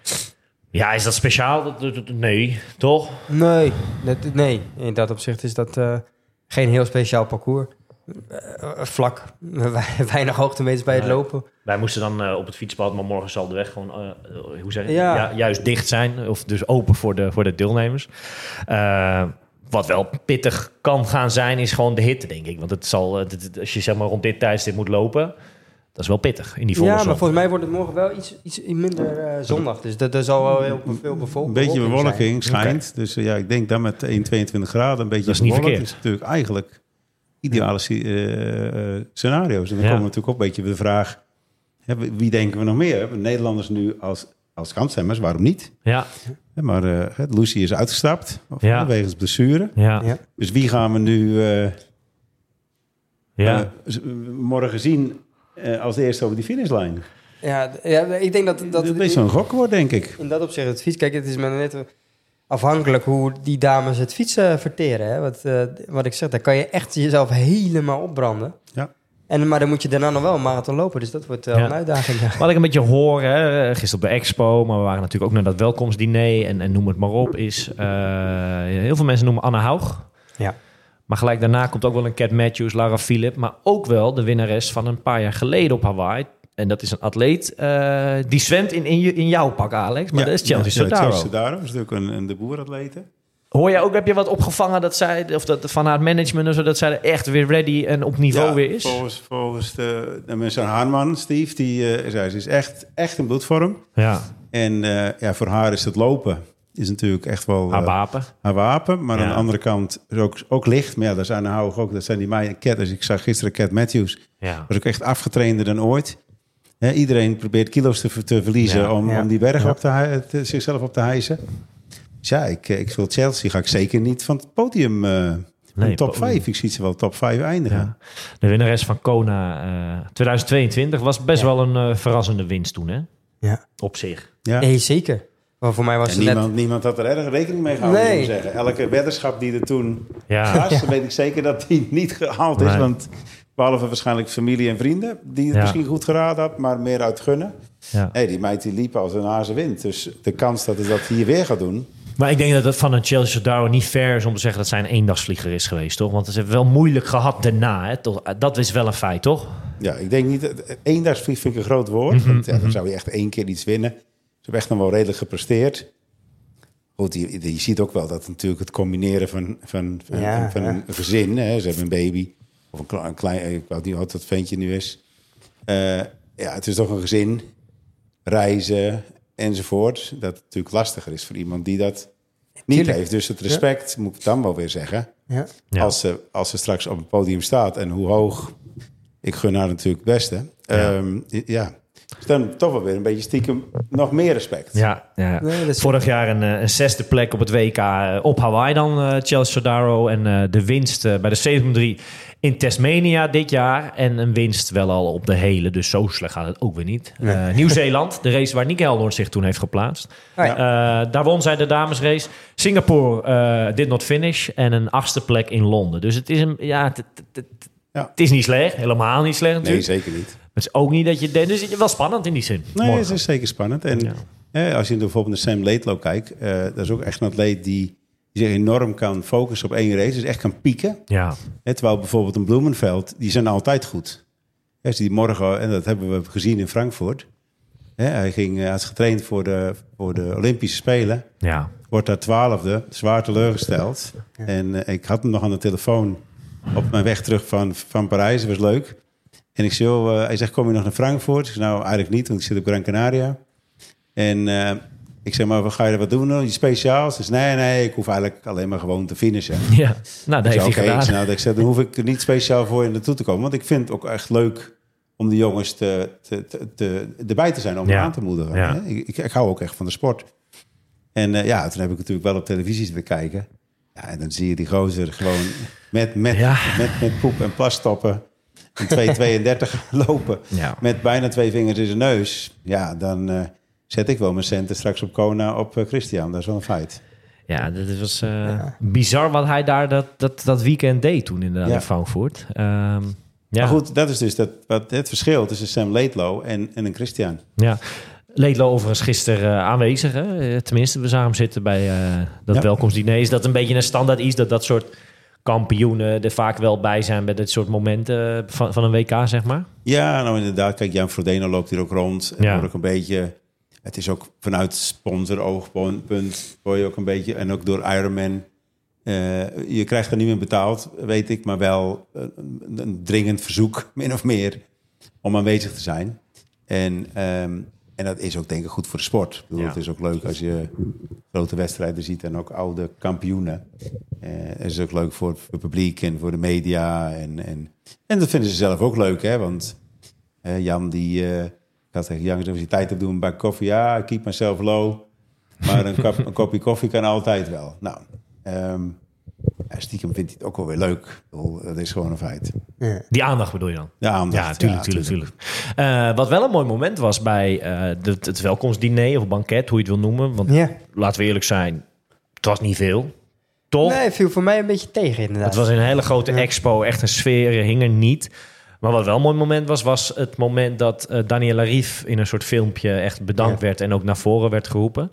Ja, is dat speciaal? Dat- dat- dat- Nee, toch? Nee, dat, nee, in dat opzicht is dat uh, geen heel speciaal parcours. Uh, vlak, weinig hoogtemeters bij het Nee. lopen. Wij moesten dan uh, op het fietspad, maar morgen zal de weg gewoon, uh, hoe zeg je, Ja. ja, juist dicht zijn. Of dus open voor de, voor de deelnemers. Uh, wat wel pittig kan gaan zijn, is gewoon de hitte, denk ik. Want het zal, uh, dit- als je zeg maar rond dit tijdstip moet lopen, dat is wel pittig in die volle Ja, zon. maar volgens mij wordt het morgen wel iets, iets minder uh, zondag. Dus dat, er zal wel heel veel bevolking Een beetje bewolking zijn. schijnt. Dus uh, ja, ik denk dan met één, tweeëntwintig graden een beetje Dat is niet bewolkt verkeerd. is natuurlijk eigenlijk ideale uh, uh, scenario's. En dan Ja. komen we natuurlijk ook een beetje bij de vraag, hè, wie denken we nog meer? Hebben Nederlanders nu als, als kansstemmers, waarom niet? Ja, Hè, maar uh, Lucy is uitgestapt, of, Ja. wegens blessure. ja, Ja. Dus wie gaan we nu uh, ja. uh, z- morgen zien uh, als de eerste over die finishlijn? Ja, d- ja, ik denk dat... dat Dat is zo'n gokwoord, denk ik. In dat opzicht, het fiets... Kijk, het is maar net afhankelijk hoe die dames het fietsen verteren. Hè? Wat, uh, wat ik zeg, daar kan je echt jezelf helemaal opbranden. Ja. En, maar dan moet je daarna nog wel een marathon lopen. Dus dat wordt wel Ja. een uitdaging. Ja. Wat ik een beetje hoor, hè, gisteren op de expo, maar we waren natuurlijk ook naar dat welkomstdiner en, en noem het maar op, is uh, heel veel mensen noemen Anna Haug. Ja. Maar gelijk daarna komt ook wel een Cat Matthews, Lara Philipp, maar ook wel de winnares van een paar jaar geleden op Hawaii. En dat is een atleet uh, die zwemt in, in, je, in jouw pak, Alex. Maar Ja, dat is Chelsea ja, Sodaro. Chelsea Sodaro is natuurlijk een, een de boeratlete. Hoor jij ook, heb je wat opgevangen dat zij, of dat van haar management en zo, dat zij er echt weer ready en op niveau Ja, weer is? Volgens, volgens de, de mensen Haarman, Steve, die uh, zei ze is echt, echt in bloedvorm. Ja, En uh, ja, voor haar is het lopen is natuurlijk echt wel haar uh, wapen. haar wapen. Maar Ja. aan de andere kant is ook, ook licht. Maar ja, daar zijn Haug ook. Dat zijn die Maya Cat. Dus ik zag gisteren Cat Matthews. Ja. Was ook echt afgetrainder dan ooit. Hè, iedereen probeert kilo's te, te verliezen Ja, om, ja. om die berg Ja. op te, hi- te, zichzelf op te hijsen. Dus ja, ik, ik wil Chelsea ga ik zeker niet van het podium... Uh, Nee, top podium. vijf. Ik zie ze wel top vijf eindigen. Ja. De winnares van Kona uh, tweeduizend tweeëntwintig was best Ja. wel een uh, verrassende winst toen, hè? Ja. Op zich. Ja. Nee, zeker. Maar voor mij was En het niemand, net... niemand had er erg rekening mee gehouden, Nee. moet ik zeggen. Elke weddenschap die er toen Ja. was, weet ik zeker dat die niet gehaald is. Nee. Want behalve waarschijnlijk familie en vrienden, die het Ja. misschien goed geraden had, maar meer uit gunnen. Ja. Nee, die meid die liep als een hazenwind. Dus de kans dat hij dat hier weer gaat doen... Maar ik denk dat het van een Chelsea Sodaro niet fair is om te zeggen dat zij een eendagsvlieger is geweest, toch? Want ze hebben wel moeilijk gehad daarna, hè? Toch? Dat is wel een feit, toch? Ja, ik denk niet... Eendagsvlieg vind ik een groot woord. Mm-hmm, want ja, dan zou je echt één keer iets winnen. Ze hebben echt nog wel redelijk gepresteerd. Goed, je, je ziet ook wel dat natuurlijk het combineren van, van, van, Ja, van ja. een gezin... Hè, ze hebben een baby, of een, kle- een klein... Ik weet niet wat dat ventje nu is. Uh, ja, het is toch een gezin. Reizen, enzovoort. Dat het natuurlijk lastiger is voor iemand die dat niet Tuurlijk. heeft. Dus het respect, moet ik dan wel weer zeggen... Ja. Ja. Als, ze, als ze straks op het podium staat en hoe hoog... Ik gun haar natuurlijk het beste. Ja. Um, ja, is dan toch wel weer een beetje stiekem nog meer respect. Ja, ja. Nee, dat is- Vorig jaar een, eh, een zesde plek op het W K uh, op Hawaii dan, uh, Chelsea Sodaro. En uh, de winst uh, bij de zeven drie in Tasmania dit jaar. En een winst wel al op de hele. Dus zo slecht gaat het ook weer niet. Uh, Nee. Nieuw-Zeeland, de race waar Nicky Heldoorn zich toen heeft geplaatst. Ah, Uh, daar won zij de damesrace. Singapore uh, did not finish. En een achtste plek in Londen. Dus het is, een, ja, het, het, het, Ja. het is niet slecht. Helemaal niet slecht Nee, natuurlijk. zeker niet. Het is ook niet dat je... Dus het is wel spannend in die zin. Nee, Morgen. het is zeker spannend. En Ja. eh, als je bijvoorbeeld naar Sam Laidlow kijkt... Uh, dat is ook echt een atleet die, die zich enorm kan focussen op één race. Dus echt kan pieken. Ja, Hè, terwijl bijvoorbeeld een Bloemenveld, die zijn altijd goed. Hè, dus die morgen, en dat hebben we gezien in Frankfurt... Hè, hij, ging, hij had getraind voor de, voor de Olympische Spelen... ja. Wordt daar twaalfde, zwaar teleurgesteld. Ja. En uh, ik had hem nog aan de telefoon op mijn weg terug van, van Parijs. Dat was leuk. En ik zei, oh, uh, hij zegt, kom je nog naar Frankfurt? Ik zei, nou, eigenlijk niet, want ik zit op Gran Canaria. En uh, ik zeg, maar wat ga je er wat doen? Iets speciaals? Dus nee, nee, ik hoef eigenlijk alleen maar gewoon te finishen. Ja, nou, dat Ik heeft zei, hij oké, gedaan. ik zei, nou, ik zei, dan hoef ik er niet speciaal voor je naartoe te komen. Want ik vind het ook echt leuk om de jongens te, te, te, te, erbij te zijn, om Ja. aan te moedigen. Ja. Hè? Ik, ik, ik hou ook echt van de sport. En uh, ja, toen heb ik natuurlijk wel op televisie te bekijken. Ja, en dan zie je die gozer gewoon met, met, Ja. met, met poep en plasstoppen en twee tweeëndertig lopen. Ja. Met bijna twee vingers in zijn neus. Ja, dan uh, zet ik wel mijn centen straks op Kona op uh, Christian. Dat is wel een feit. Ja, dat was uh, bizar wat hij daar dat, dat, dat weekend deed toen inderdaad Ja. in Frankfurt. Um, ja. Maar goed, dat is dus dat, wat het verschil tussen Sam Laidlow en, en een Christian. Ja. Laidlow overigens gisteren uh, aanwezig. Hè? Tenminste, we zagen hem zitten bij uh, dat Ja. welkomstdiner. Is dat een beetje een standaard iets dat dat soort kampioenen er vaak wel bij zijn bij dit soort momenten van, van een W K, zeg maar? Ja, nou inderdaad. Kijk, Jan Frodeno loopt hier ook rond. En Ja. wordt ook een beetje... Het is ook vanuit sponsor-oogpunt word je ook een beetje... En ook door Ironman. Uh, je krijgt er niet meer betaald, weet ik. Maar wel een, een dringend verzoek, min of meer, om aanwezig te zijn. En, um, en dat is ook denk ik goed voor de sport. Ik bedoel, Ja. Het is ook leuk als je grote wedstrijden ziet en ook oude kampioenen. Uh, het is ook leuk voor het publiek en voor de media. En, en, en dat vinden ze zelf ook leuk, hè. Want uh, Jan, die... Uh, ik had tegen Jan gezegd, als je tijd hebt, doen een bak koffie. Ja, ik keep myself low. Maar een, kop, een kopje koffie kan altijd wel. Nou, um, ja, stiekem vindt hij het ook wel weer leuk. Ik bedoel, dat is gewoon een feit. Ja. Die aandacht bedoel je dan? De aandacht. Ja, tuurlijk, tuurlijk, tuurlijk. Uh, wat wel een mooi moment was bij uh, de, het welkomstdiner of banket, hoe je het wil noemen. Want Ja. laten we eerlijk zijn, het was niet veel. Toch? Nee, viel voor mij een beetje tegen inderdaad. Het was een hele grote Ja. expo, echt een sfeer, hing er niet. Maar wat wel een mooi moment was, was het moment dat uh, Daniel Arif in een soort filmpje echt bedankt Ja. werd en ook naar voren werd geroepen.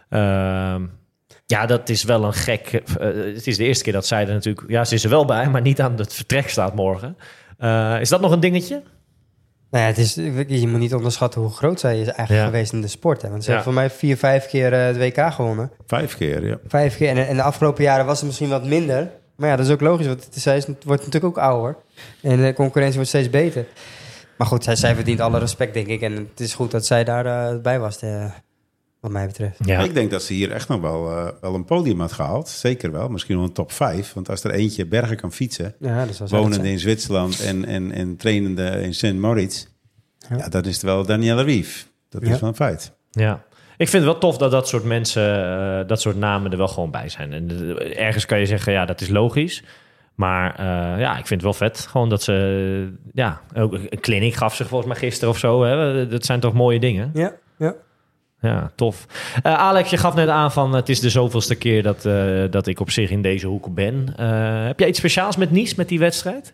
Uh, ja, dat is wel een gek... Uh, het is de eerste keer dat zij er natuurlijk... Ja, ze is er wel bij, maar niet aan het vertrek staat morgen. Uh, is dat nog een dingetje? Nou ja, het is, je moet niet onderschatten hoe groot zij is eigenlijk Ja. geweest in de sport. Hè? Want ze Ja. heeft voor mij vier, vijf keer uh, het W K gewonnen. Vijf keer, ja. Vijf keer. En, en de afgelopen jaren was het misschien wat minder. Maar ja, dat is ook logisch, want het, zij is, het wordt natuurlijk ook ouder. En de concurrentie wordt steeds beter. Maar goed, zij, zij verdient alle respect, denk ik. En het is goed dat zij daarbij uh, bij was, uh, wat mij betreft. Ja. Ik denk dat ze hier echt nog wel, uh, wel een podium had gehaald. Zeker wel. Misschien wel een top vijf. Want als er eentje bergen kan fietsen... Ja, dat zou zij dat wonende zijn. in Zwitserland en, en, en trainende in Saint Moritz... Ja. ja, dat is wel Danielle Rief. Dat Ja. is wel een feit. Ja. Ik vind het wel tof dat dat soort mensen, uh, dat soort namen er wel gewoon bij zijn. En uh, ergens kan je zeggen, ja, dat is logisch. Maar uh, ja, ik vind het wel vet. Gewoon dat ze, uh, ja, ook een clinic gaf zich volgens mij gisteren of zo. Hè? Dat zijn toch mooie dingen? Ja, ja. Ja, tof. Uh, Alex, je gaf net aan van het is de zoveelste keer dat, uh, dat ik op zich in deze hoek ben. Uh, heb jij iets speciaals met Nice, met die wedstrijd?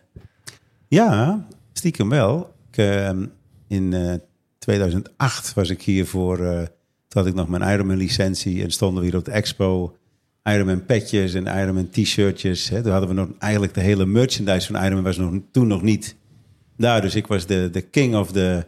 Ja, stiekem wel. Ik, uh, in uh, tweeduizend acht was ik hier voor... Uh, toen had ik nog mijn Ironman licentie en stonden we hier op de expo. Ironman petjes en Ironman t-shirtjes. Hè. Toen hadden we nog eigenlijk de hele merchandise van Ironman was nog, toen nog niet daar. Dus ik was de, de king of the,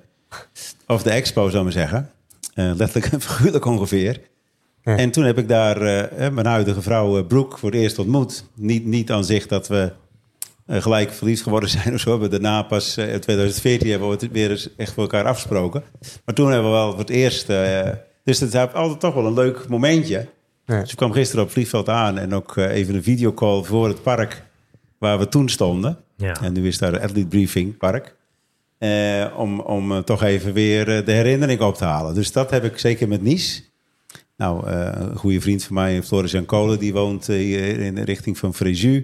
of the expo, zou ik maar zeggen. Uh, letterlijk en figuurlijk ongeveer. Ja. En toen heb ik daar uh, mijn huidige vrouw uh, Brooke voor het eerst ontmoet. Niet, niet aan zich dat we uh, gelijk verliefd geworden zijn of zo. We hebben daarna pas uh, in tweeduizend veertien hebben we het weer eens echt voor elkaar afgesproken. Maar toen hebben we wel voor het eerst... Uh, dus het is altijd toch wel een leuk momentje. Ja. Dus ik kwam gisteren op het vliegveld aan en ook uh, even een videocall voor het park waar we toen stonden. Ja. En nu is daar de Athlete Briefing Park. Uh, om om uh, toch even weer uh, de herinnering op te halen. Dus dat heb ik zeker met Nice. Nou, uh, een goede vriend van mij, Floris Jan Kolen, die woont uh, hier in de richting van Fréjus.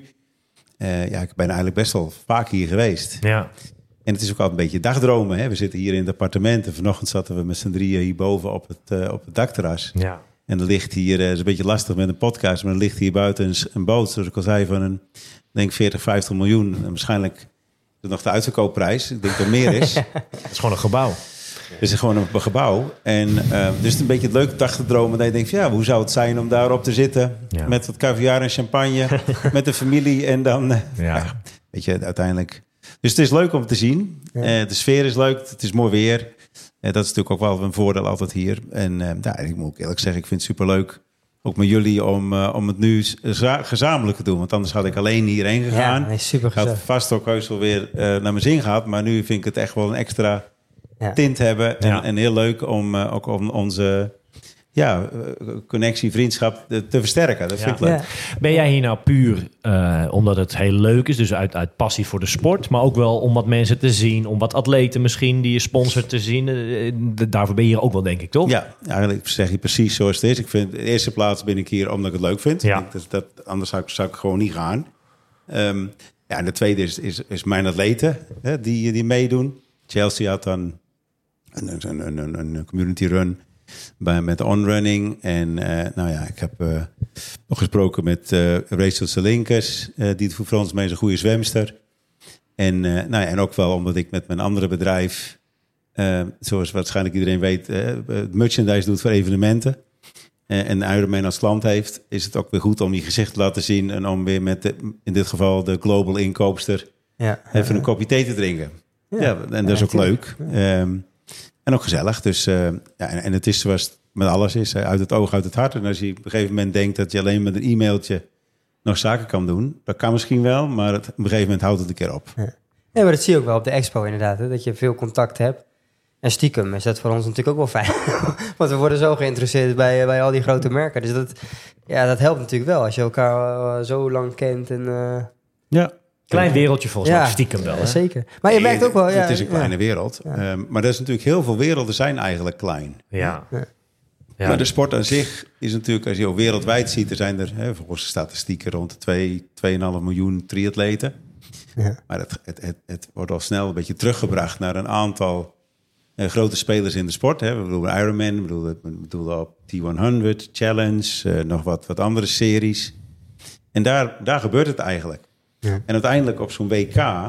Uh, ja, ik ben eigenlijk best wel vaak hier geweest. Ja. En het is ook altijd een beetje dagdromen. Hè? We zitten hier in het appartement en vanochtend zaten we met z'n drieën hierboven op het, uh, op het dakterras. Ja. En er ligt hier, uh, is een beetje lastig met een podcast, maar er ligt hier buiten een, een boot, zoals ik al zei, van een, denk veertig, vijftig miljoen. En waarschijnlijk is het nog de uitverkoopprijs. Ik denk dat er meer is. Het is gewoon een gebouw. Het is gewoon een gebouw. En uh, dus het is een beetje het leuke dagdromen. Dat je denkt, ja, hoe zou het zijn om daarop te zitten? Ja. Met wat caviar en champagne, met de familie en dan, uh, ja. Ja, weet je, uiteindelijk... Dus het is leuk om te zien. Ja. Uh, de sfeer is leuk. Het is mooi weer. Uh, dat is natuurlijk ook wel een voordeel altijd hier. En uh, ja, ik moet ook eerlijk zeggen, ik vind het superleuk. Ook met jullie om, uh, om het nu za- gezamenlijk te doen. Want anders had ik alleen hierheen gegaan. Ja, nee, super ik had vast ook heus wel weer uh, naar mijn zin gehad. Maar nu vind ik het echt wel een extra ja. tint hebben. En, ja. en heel leuk om uh, ook om onze... Ja, connectie, vriendschap te versterken. Dat vind ja. ik leuk. Ja. Ben jij hier nou puur uh, omdat het heel leuk is, dus uit, uit passie voor de sport, maar ook wel om wat mensen te zien, om wat atleten misschien die je sponsort te zien? Uh, daarvoor ben je hier ook wel, denk ik, toch? Ja, eigenlijk zeg je precies zoals het is. Ik vind, in de eerste plaats ben ik hier omdat ik het leuk vind. Ja. Ik, dat, dat, anders zou ik, zou ik gewoon niet gaan. Um, ja, en de tweede is, is, is mijn atleten hè, die, die meedoen. Chelsea had dan een, een, een, een community run bij, met onrunning. En uh, nou ja, ik heb uh, nog gesproken met uh, Rachel Salinkes, uh, die voor ons mee is een goede zwemster. En, uh, nou ja, en ook wel omdat ik met mijn andere bedrijf, uh, zoals waarschijnlijk iedereen weet, uh, merchandise doet voor evenementen. Uh, en Ironman als klant heeft, is het ook weer goed om je gezicht te laten zien en om weer met, de, in dit geval de global inkoopster, ja, even ja. een kopje thee te drinken. Ja, ja en dat is ook leuk. Ja. Um, En ook gezellig. Dus, uh, ja, en, en het is zoals het met alles is. Uit het oog, uit het hart. En als je op een gegeven moment denkt dat je alleen met een e-mailtje nog zaken kan doen. Dat kan misschien wel, maar het, op een gegeven moment houdt het een keer op. Ja, ja maar dat zie je ook wel op de expo inderdaad. Hè? Dat je veel contact hebt. En stiekem is dat voor ons natuurlijk ook wel fijn. Want we worden zo geïnteresseerd bij, bij al die grote merken. Dus dat, ja, dat helpt natuurlijk wel. Als je elkaar uh, zo lang kent. En, uh, ja. Klein wereldje volgens mij, ja, stiekem wel. Hè? Zeker. Maar je nee, merkt ook wel... Ja, het is een kleine ja. wereld. Ja. Um, maar dat is natuurlijk heel veel werelden zijn eigenlijk klein. Ja. ja. ja. Maar de sport aan zich is natuurlijk... Als je ook wereldwijd ziet, er zijn er hè, volgens de statistieken rond de twee, twee komma vijf miljoen triatleten. Ja. Maar het, het, het, het wordt al snel een beetje teruggebracht naar een aantal uh, grote spelers in de sport. Hè. We bedoelen Ironman, we bedoelen, we bedoelen op T honderd, Challenge, uh, nog wat, wat andere series. En daar, daar gebeurt het eigenlijk. Ja. En uiteindelijk op zo'n W K, uh,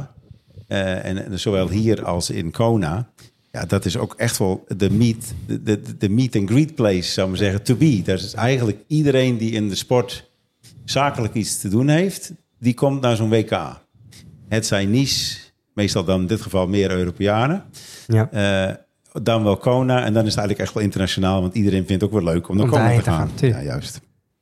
en, en zowel hier als in Kona, ja, dat is ook echt wel de meet, de, de, de meet and greet place, zou ik maar zeggen, to be. Dat is eigenlijk iedereen die in de sport zakelijk iets te doen heeft, die komt naar zo'n W K. Het zijn Nice, meestal dan in dit geval meer Europeanen, ja. uh, dan wel Kona, en dan is het eigenlijk echt wel internationaal, want iedereen vindt het ook wel leuk om naar Kona te gaan. gaan ja, juist.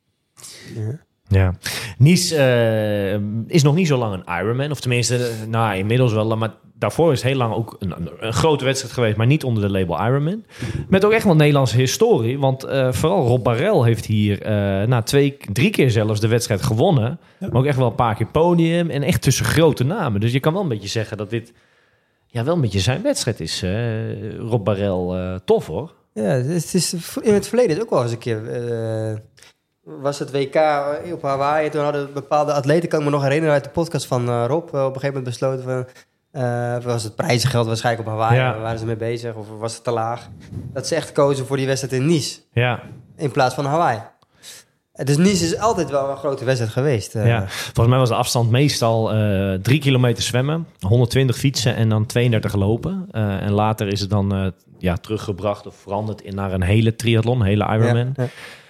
Ja. Ja, Nice uh, is nog niet zo lang een Ironman. Of tenminste, nou, inmiddels wel. Maar daarvoor is heel lang ook een, een, een grote wedstrijd geweest. Maar niet onder de label Ironman. Met ook echt wel Nederlandse historie. Want uh, vooral Rob Barel heeft hier uh, nou, twee, drie keer zelfs de wedstrijd gewonnen. Ja. Maar ook echt wel een paar keer podium. En echt tussen grote namen. Dus je kan wel een beetje zeggen dat dit... ja, wel een beetje zijn wedstrijd is. Uh, Rob Barel, uh, tof hoor. Ja, het is, in het verleden is ook wel eens een keer... Uh, was het W K op Hawaii. Toen hadden bepaalde atleten, kan ik me nog herinneren uit de podcast van uh, Rob, uh, op een gegeven moment besloten van... Uh, was het prijzengeld waarschijnlijk op Hawaii, Ja. waar waren ze mee bezig? Of was het te laag? Dat ze echt kozen voor die wedstrijd in Nice, Ja. in plaats van Hawaii. Dus Nice is altijd wel een grote wedstrijd geweest. Uh. Ja, volgens mij was de afstand meestal uh, drie kilometer zwemmen, honderdtwintig fietsen en dan tweeëndertig lopen. Uh, en later is het dan uh, ja, teruggebracht of veranderd in naar een hele triathlon, een hele Ironman. Ja, ja.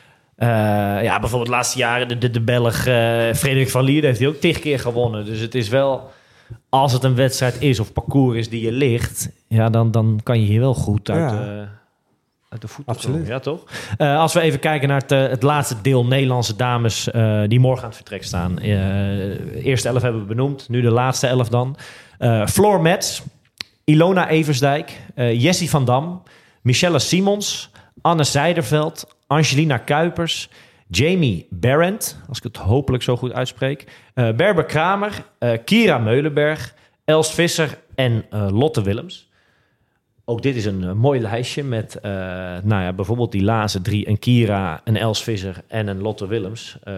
Uh, ja, bijvoorbeeld de laatste jaren, de, de, de Belg uh, Frederik van Lierde heeft hij ook tig keer gewonnen. Dus het is wel, als het een wedstrijd is of parcours is die je ligt, ja, dan, dan kan je hier wel goed uit, Ja. uh, uit de voeten Absoluut. komen. Ja, toch? Uh, als we even kijken naar het, uh, het laatste deel Nederlandse dames uh, die morgen aan het vertrek staan. Uh, de eerste elf hebben we benoemd, nu de laatste elf dan. Uh, Floor Metz, Ilona Eversdijk, uh, Jessie van Dam, Michelle Simons, Anne Zijderveld, Angelina Kuipers, Jamie Barrent, als ik het hopelijk zo goed uitspreek, uh, Berber Kramer, uh, Kira Meulenberg, Els Visser en uh, Lotte Willems. Ook dit is een uh, mooi lijstje met uh, nou ja, bijvoorbeeld die laatste drie, een Kira, een Els Visser en een Lotte Willems. Uh,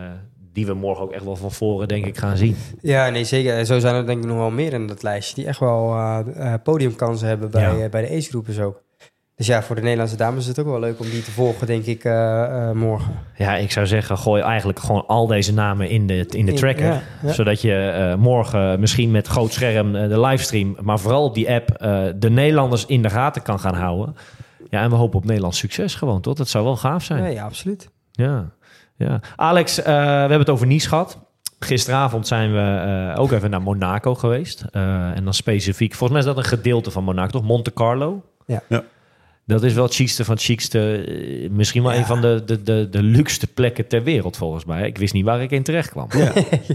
die we morgen ook echt wel van voren, denk ik, gaan zien. Ja, nee, zeker. En zo zijn er denk ik nog wel meer in dat lijstje... die echt wel uh, uh, podiumkansen hebben bij, Ja. uh, bij de ace-groepers ook. Dus ja, voor de Nederlandse dames is het ook wel leuk om die te volgen, denk ik, uh, uh, morgen. Ja, ik zou zeggen, gooi eigenlijk gewoon al deze namen in de, in de In- tracker. ja, ja. Zodat je uh, morgen misschien met groot scherm uh, de livestream, maar vooral op die app, uh, de Nederlanders in de gaten kan gaan houden. Ja, en we hopen op Nederlands succes gewoon, toch? Dat zou wel gaaf zijn. Ja, ja, absoluut. Ja, ja. Alex, uh, we hebben het over Nice gehad. Gisteravond zijn we uh, ook even naar Monaco geweest. Uh, en dan specifiek, volgens mij is dat een gedeelte van Monaco, toch? Monte Carlo. Ja. Ja. Dat is wel het chicste van het chicste. uh, Misschien wel Ja. een van de, de, de, de luxste plekken ter wereld, volgens mij. Ik wist niet waar ik in terecht kwam. Ja,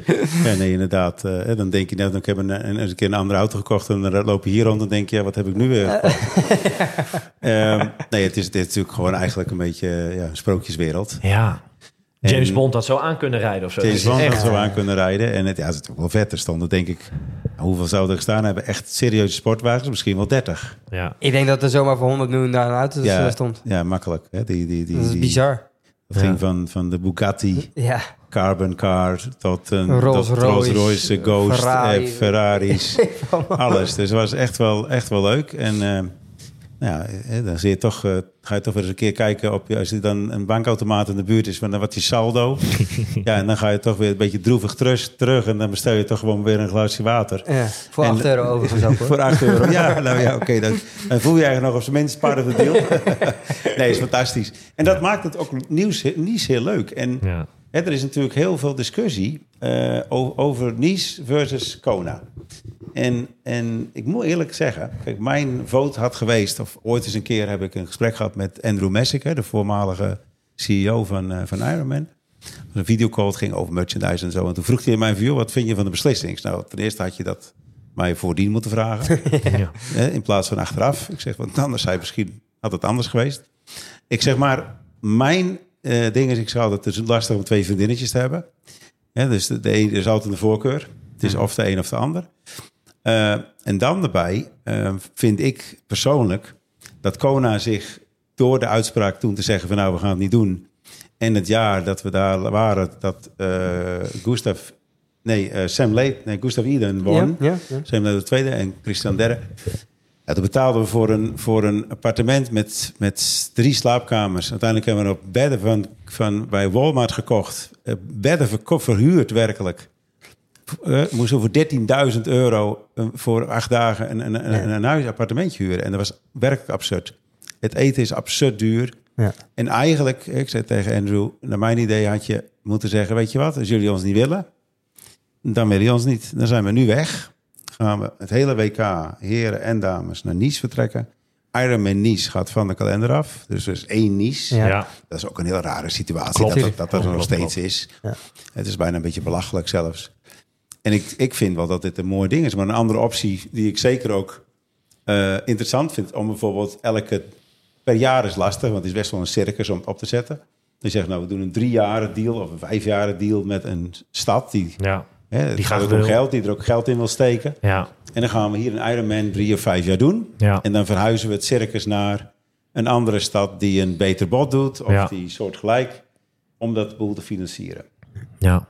ja nee, inderdaad. Uh, dan denk je net, ik heb een, een, een keer een andere auto gekocht en dan loop je hier rond en denk je, ja, wat heb ik nu weer gekocht? um, nee, het is, het is natuurlijk gewoon eigenlijk een beetje ja, een sprookjeswereld. Ja. James En- Bond had zo aan kunnen rijden of zo. James Dat is Bond echt- had zo aan kunnen rijden. En het, ja, het is natuurlijk wel vet. Er stonden denk ik, hoeveel zouden er gestaan hebben? Echt serieuze sportwagens, misschien wel dertig. Ja. Ik denk dat er zomaar voor honderd miljoen daar een auto Ja, stond. ja, makkelijk. Hè? Die, die, die, Dat is die- bizar. Dat ging Ja. van, van de Bugatti Ja. Carbon Car tot een Rolls tot Royce, Rolls-Royce, Ghost, Ferrari. eh, Ferraris, alles. Dus het was echt wel, echt wel leuk. En uh, ja, eh, dan zie je toch, uh, ga je toch weer eens een keer kijken op, als er dan een bankautomaat in de buurt is, van dan wat die saldo. Ja, en dan ga je toch weer een beetje droevig terug, terug en dan bestel je toch gewoon weer een glaasje water. Ja, voor En- acht euro overigens ook, hoor. Voor acht euro. Ja, nou ja, oké. Okay, dan, dan voel je eigenlijk nog op zijn minst part of the deal. Nee, is fantastisch. En dat maakt het ook nieuws, Nice heel leuk. En Ja. hè, er is natuurlijk heel veel discussie uh, over, over Nice versus Kona. En, en ik moet eerlijk zeggen, kijk, mijn vote had geweest, of ooit eens een keer heb ik een gesprek gehad met Andrew Messick, de voormalige C E O van, uh, van Ironman. Een videocall, het ging over merchandise en zo. En toen vroeg hij in mijn view, wat vind je van de beslissing? Nou, ten eerste had je dat mij voordien moeten vragen. Ja. Hè, in plaats van achteraf. Ik zeg, want anders zei misschien had het anders geweest. Ik zeg maar, mijn uh, ding is, ik zou het dus lastig om twee vriendinnetjes te hebben. Hè, dus de, de een is altijd een voorkeur. Het is of de een of de ander. Uh, en dan daarbij uh, vind ik persoonlijk dat Kona zich door de uitspraak toen te zeggen van nou, we gaan het niet doen. En het jaar dat we daar waren, dat uh, Gustav, nee, uh, Sam Late, nee, Gustav Iden won. Ja, ja, ja. Sam Late de tweede en Christian derde. Ja, toen betaalden we voor een, voor een appartement met, met drie slaapkamers. Uiteindelijk hebben we op bedden van, van bij Walmart gekocht. Uh, bedden verko- verhuurd werkelijk. Uh, moesten we voor dertienduizend euro uh, voor acht dagen een, een, een, een huis, appartementje huren. En dat was werkelijk absurd. Het eten is absurd duur. Ja. En eigenlijk, ik zei tegen Andrew, naar mijn idee had je moeten zeggen, weet je wat, als jullie ons niet willen, dan willen jullie ons niet. Dan zijn we nu weg. Gaan we het hele W K, heren en dames, naar Nice vertrekken. Ironman Nice gaat van de kalender af. Dus er is één Nice. Ja. Ja. Dat is ook een heel rare situatie, Klopt. dat dat, dat, dat er nog Klopt, steeds klopt. is. Ja. Het is bijna een beetje belachelijk zelfs. En ik, ik vind wel dat dit een mooi ding is. Maar een andere optie die ik zeker ook uh, interessant vind, om bijvoorbeeld elke... Per jaar is lastig, want het is best wel een circus om op te zetten. Je zegt, nou, we doen een driejaren deal of een vijfjaren deal met een stad die, Ja. hè, het Die gaat graag ook om wil. geld, die er ook geld in wil steken. Ja. En dan gaan we hier een Ironman drie of vijf jaar doen. Ja. En dan verhuizen we het circus naar een andere stad die een beter bod doet. Of Ja. die soortgelijk, om dat boel te financieren. Ja.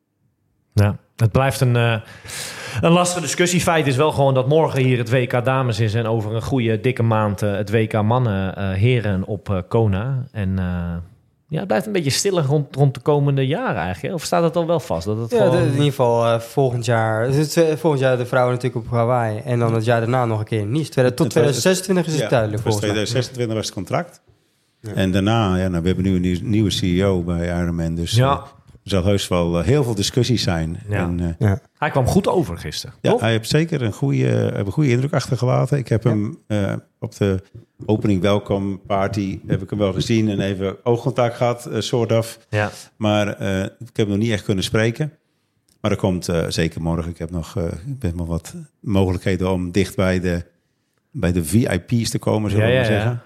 Ja, het blijft een, uh, een lastige discussie. Feit is wel gewoon dat morgen hier het W K Dames is... en over een goede dikke maand uh, het W K Mannen uh, heren op uh, Kona. En uh, ja, het blijft een beetje stiller rond, rond de komende jaren eigenlijk. Hè? Of staat het al wel vast? Dat het Ja, gewoon... de- in ieder geval uh, volgend jaar. Dus het, uh, volgend jaar de vrouwen natuurlijk op Hawaii. En dan het jaar daarna nog een keer in Nice. Tweede- Tot Het was- tweeduizend zesentwintig is het Ja, duidelijk het was volgens mij. tweeduizend zesentwintig was het contract. En daarna, ja, nou, we hebben nu een nieuw- nieuwe C E O bij Ironman. Dus Ja. uh, er zal heus wel uh, heel veel discussies zijn. Ja. En, uh, Ja. Hij kwam goed over gisteren, ja, toch? hij heeft zeker een goede, heb een goede indruk achtergelaten. Ik heb hem uh, op de opening welcome party heb ik hem wel gezien en even oogcontact gehad, uh, soort of. Ja. Maar uh, ik heb hem nog niet echt kunnen spreken. Maar er komt uh, zeker morgen. Ik heb nog uh, best wel wat mogelijkheden om dicht bij de, bij de V I P's te komen, zullen we Ja, maar ja, zeggen.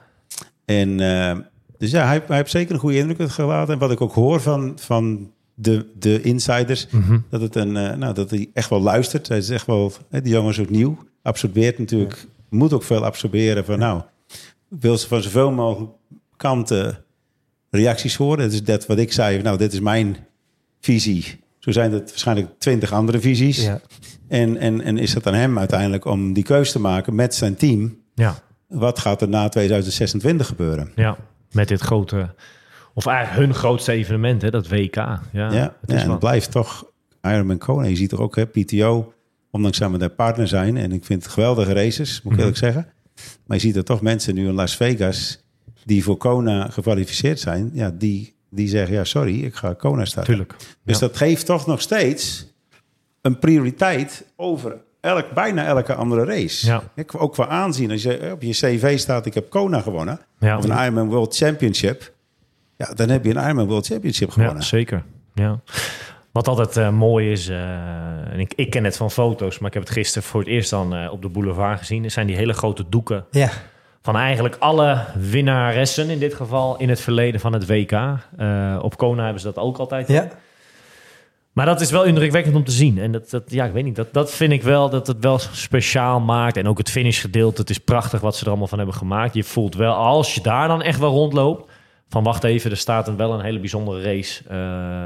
En uh, dus ja, hij, hij heeft zeker een goede indruk gelaten. En wat ik ook hoor van, van de, de insiders, Mm-hmm. dat, het een, uh, nou, dat hij echt wel luistert. Hij is echt wel, hè, die jongen is ook nieuw. Absorbeert natuurlijk, moet ook veel absorberen van nou, wil ze van zoveel mogelijk kanten reacties horen. Dat is dat wat ik zei, nou, dit is mijn visie. Zo zijn het waarschijnlijk twintig andere visies. Ja. En, en, en is het aan hem uiteindelijk om die keuze te maken met zijn team. Ja. Wat gaat er na tweeduizend zesentwintig gebeuren? Ja, met dit grote... Of eigenlijk hun grootste evenement, hè, dat W K. Ja, Ja, het ja, is en wel- het blijft toch Ironman Kona. Je ziet er ook, hè, P T O, ondanks dat we daar partner zijn. En ik vind het geweldige races, moet ik eerlijk zeggen. Maar je ziet er toch mensen nu in Las Vegas die voor Kona gekwalificeerd zijn. Ja, die, die zeggen, ja, sorry, ik ga Kona starten. Tuurlijk. Dus Ja. dat geeft toch nog steeds een prioriteit over elk, bijna elke andere race. Ja. Ik, ook qua aanzien. Als je op je cv staat, ik heb Kona gewonnen. Ja. Of een Ironman World Championship. Ja, dan heb je een Ironman World Championship gewonnen. Ja, zeker. Ja. Wat altijd uh, mooi is, uh, en ik, ik ken het van foto's, maar ik heb het gisteren voor het eerst dan uh, op de boulevard gezien. Er zijn die hele grote doeken Ja. van eigenlijk alle winnaressen, in dit geval in het verleden van het W K. Uh, op Kona hebben ze dat ook altijd. Ja. Maar dat is wel indrukwekkend om te zien. En dat, dat ja, ik weet niet, dat, dat vind ik wel dat het wel speciaal maakt. En ook het finishgedeelte, het is prachtig wat ze er allemaal van hebben gemaakt. Je voelt wel, als je daar dan echt wel rondloopt, van wacht even, er staat een, wel een hele bijzondere race uh,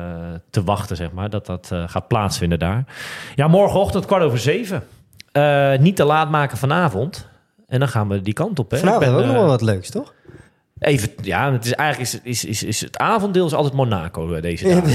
te wachten, zeg maar. Dat dat uh, gaat plaatsvinden daar. Ja, morgenochtend kwart over zeven. Uh, niet te laat maken vanavond. En dan gaan we die kant op. Hè. Vanavond Ik ben, hebben we ook nog uh, wel wat leuks, toch? Even, ja, het is eigenlijk is, is, is, is het avonddeel is altijd Monaco uh, deze dagen.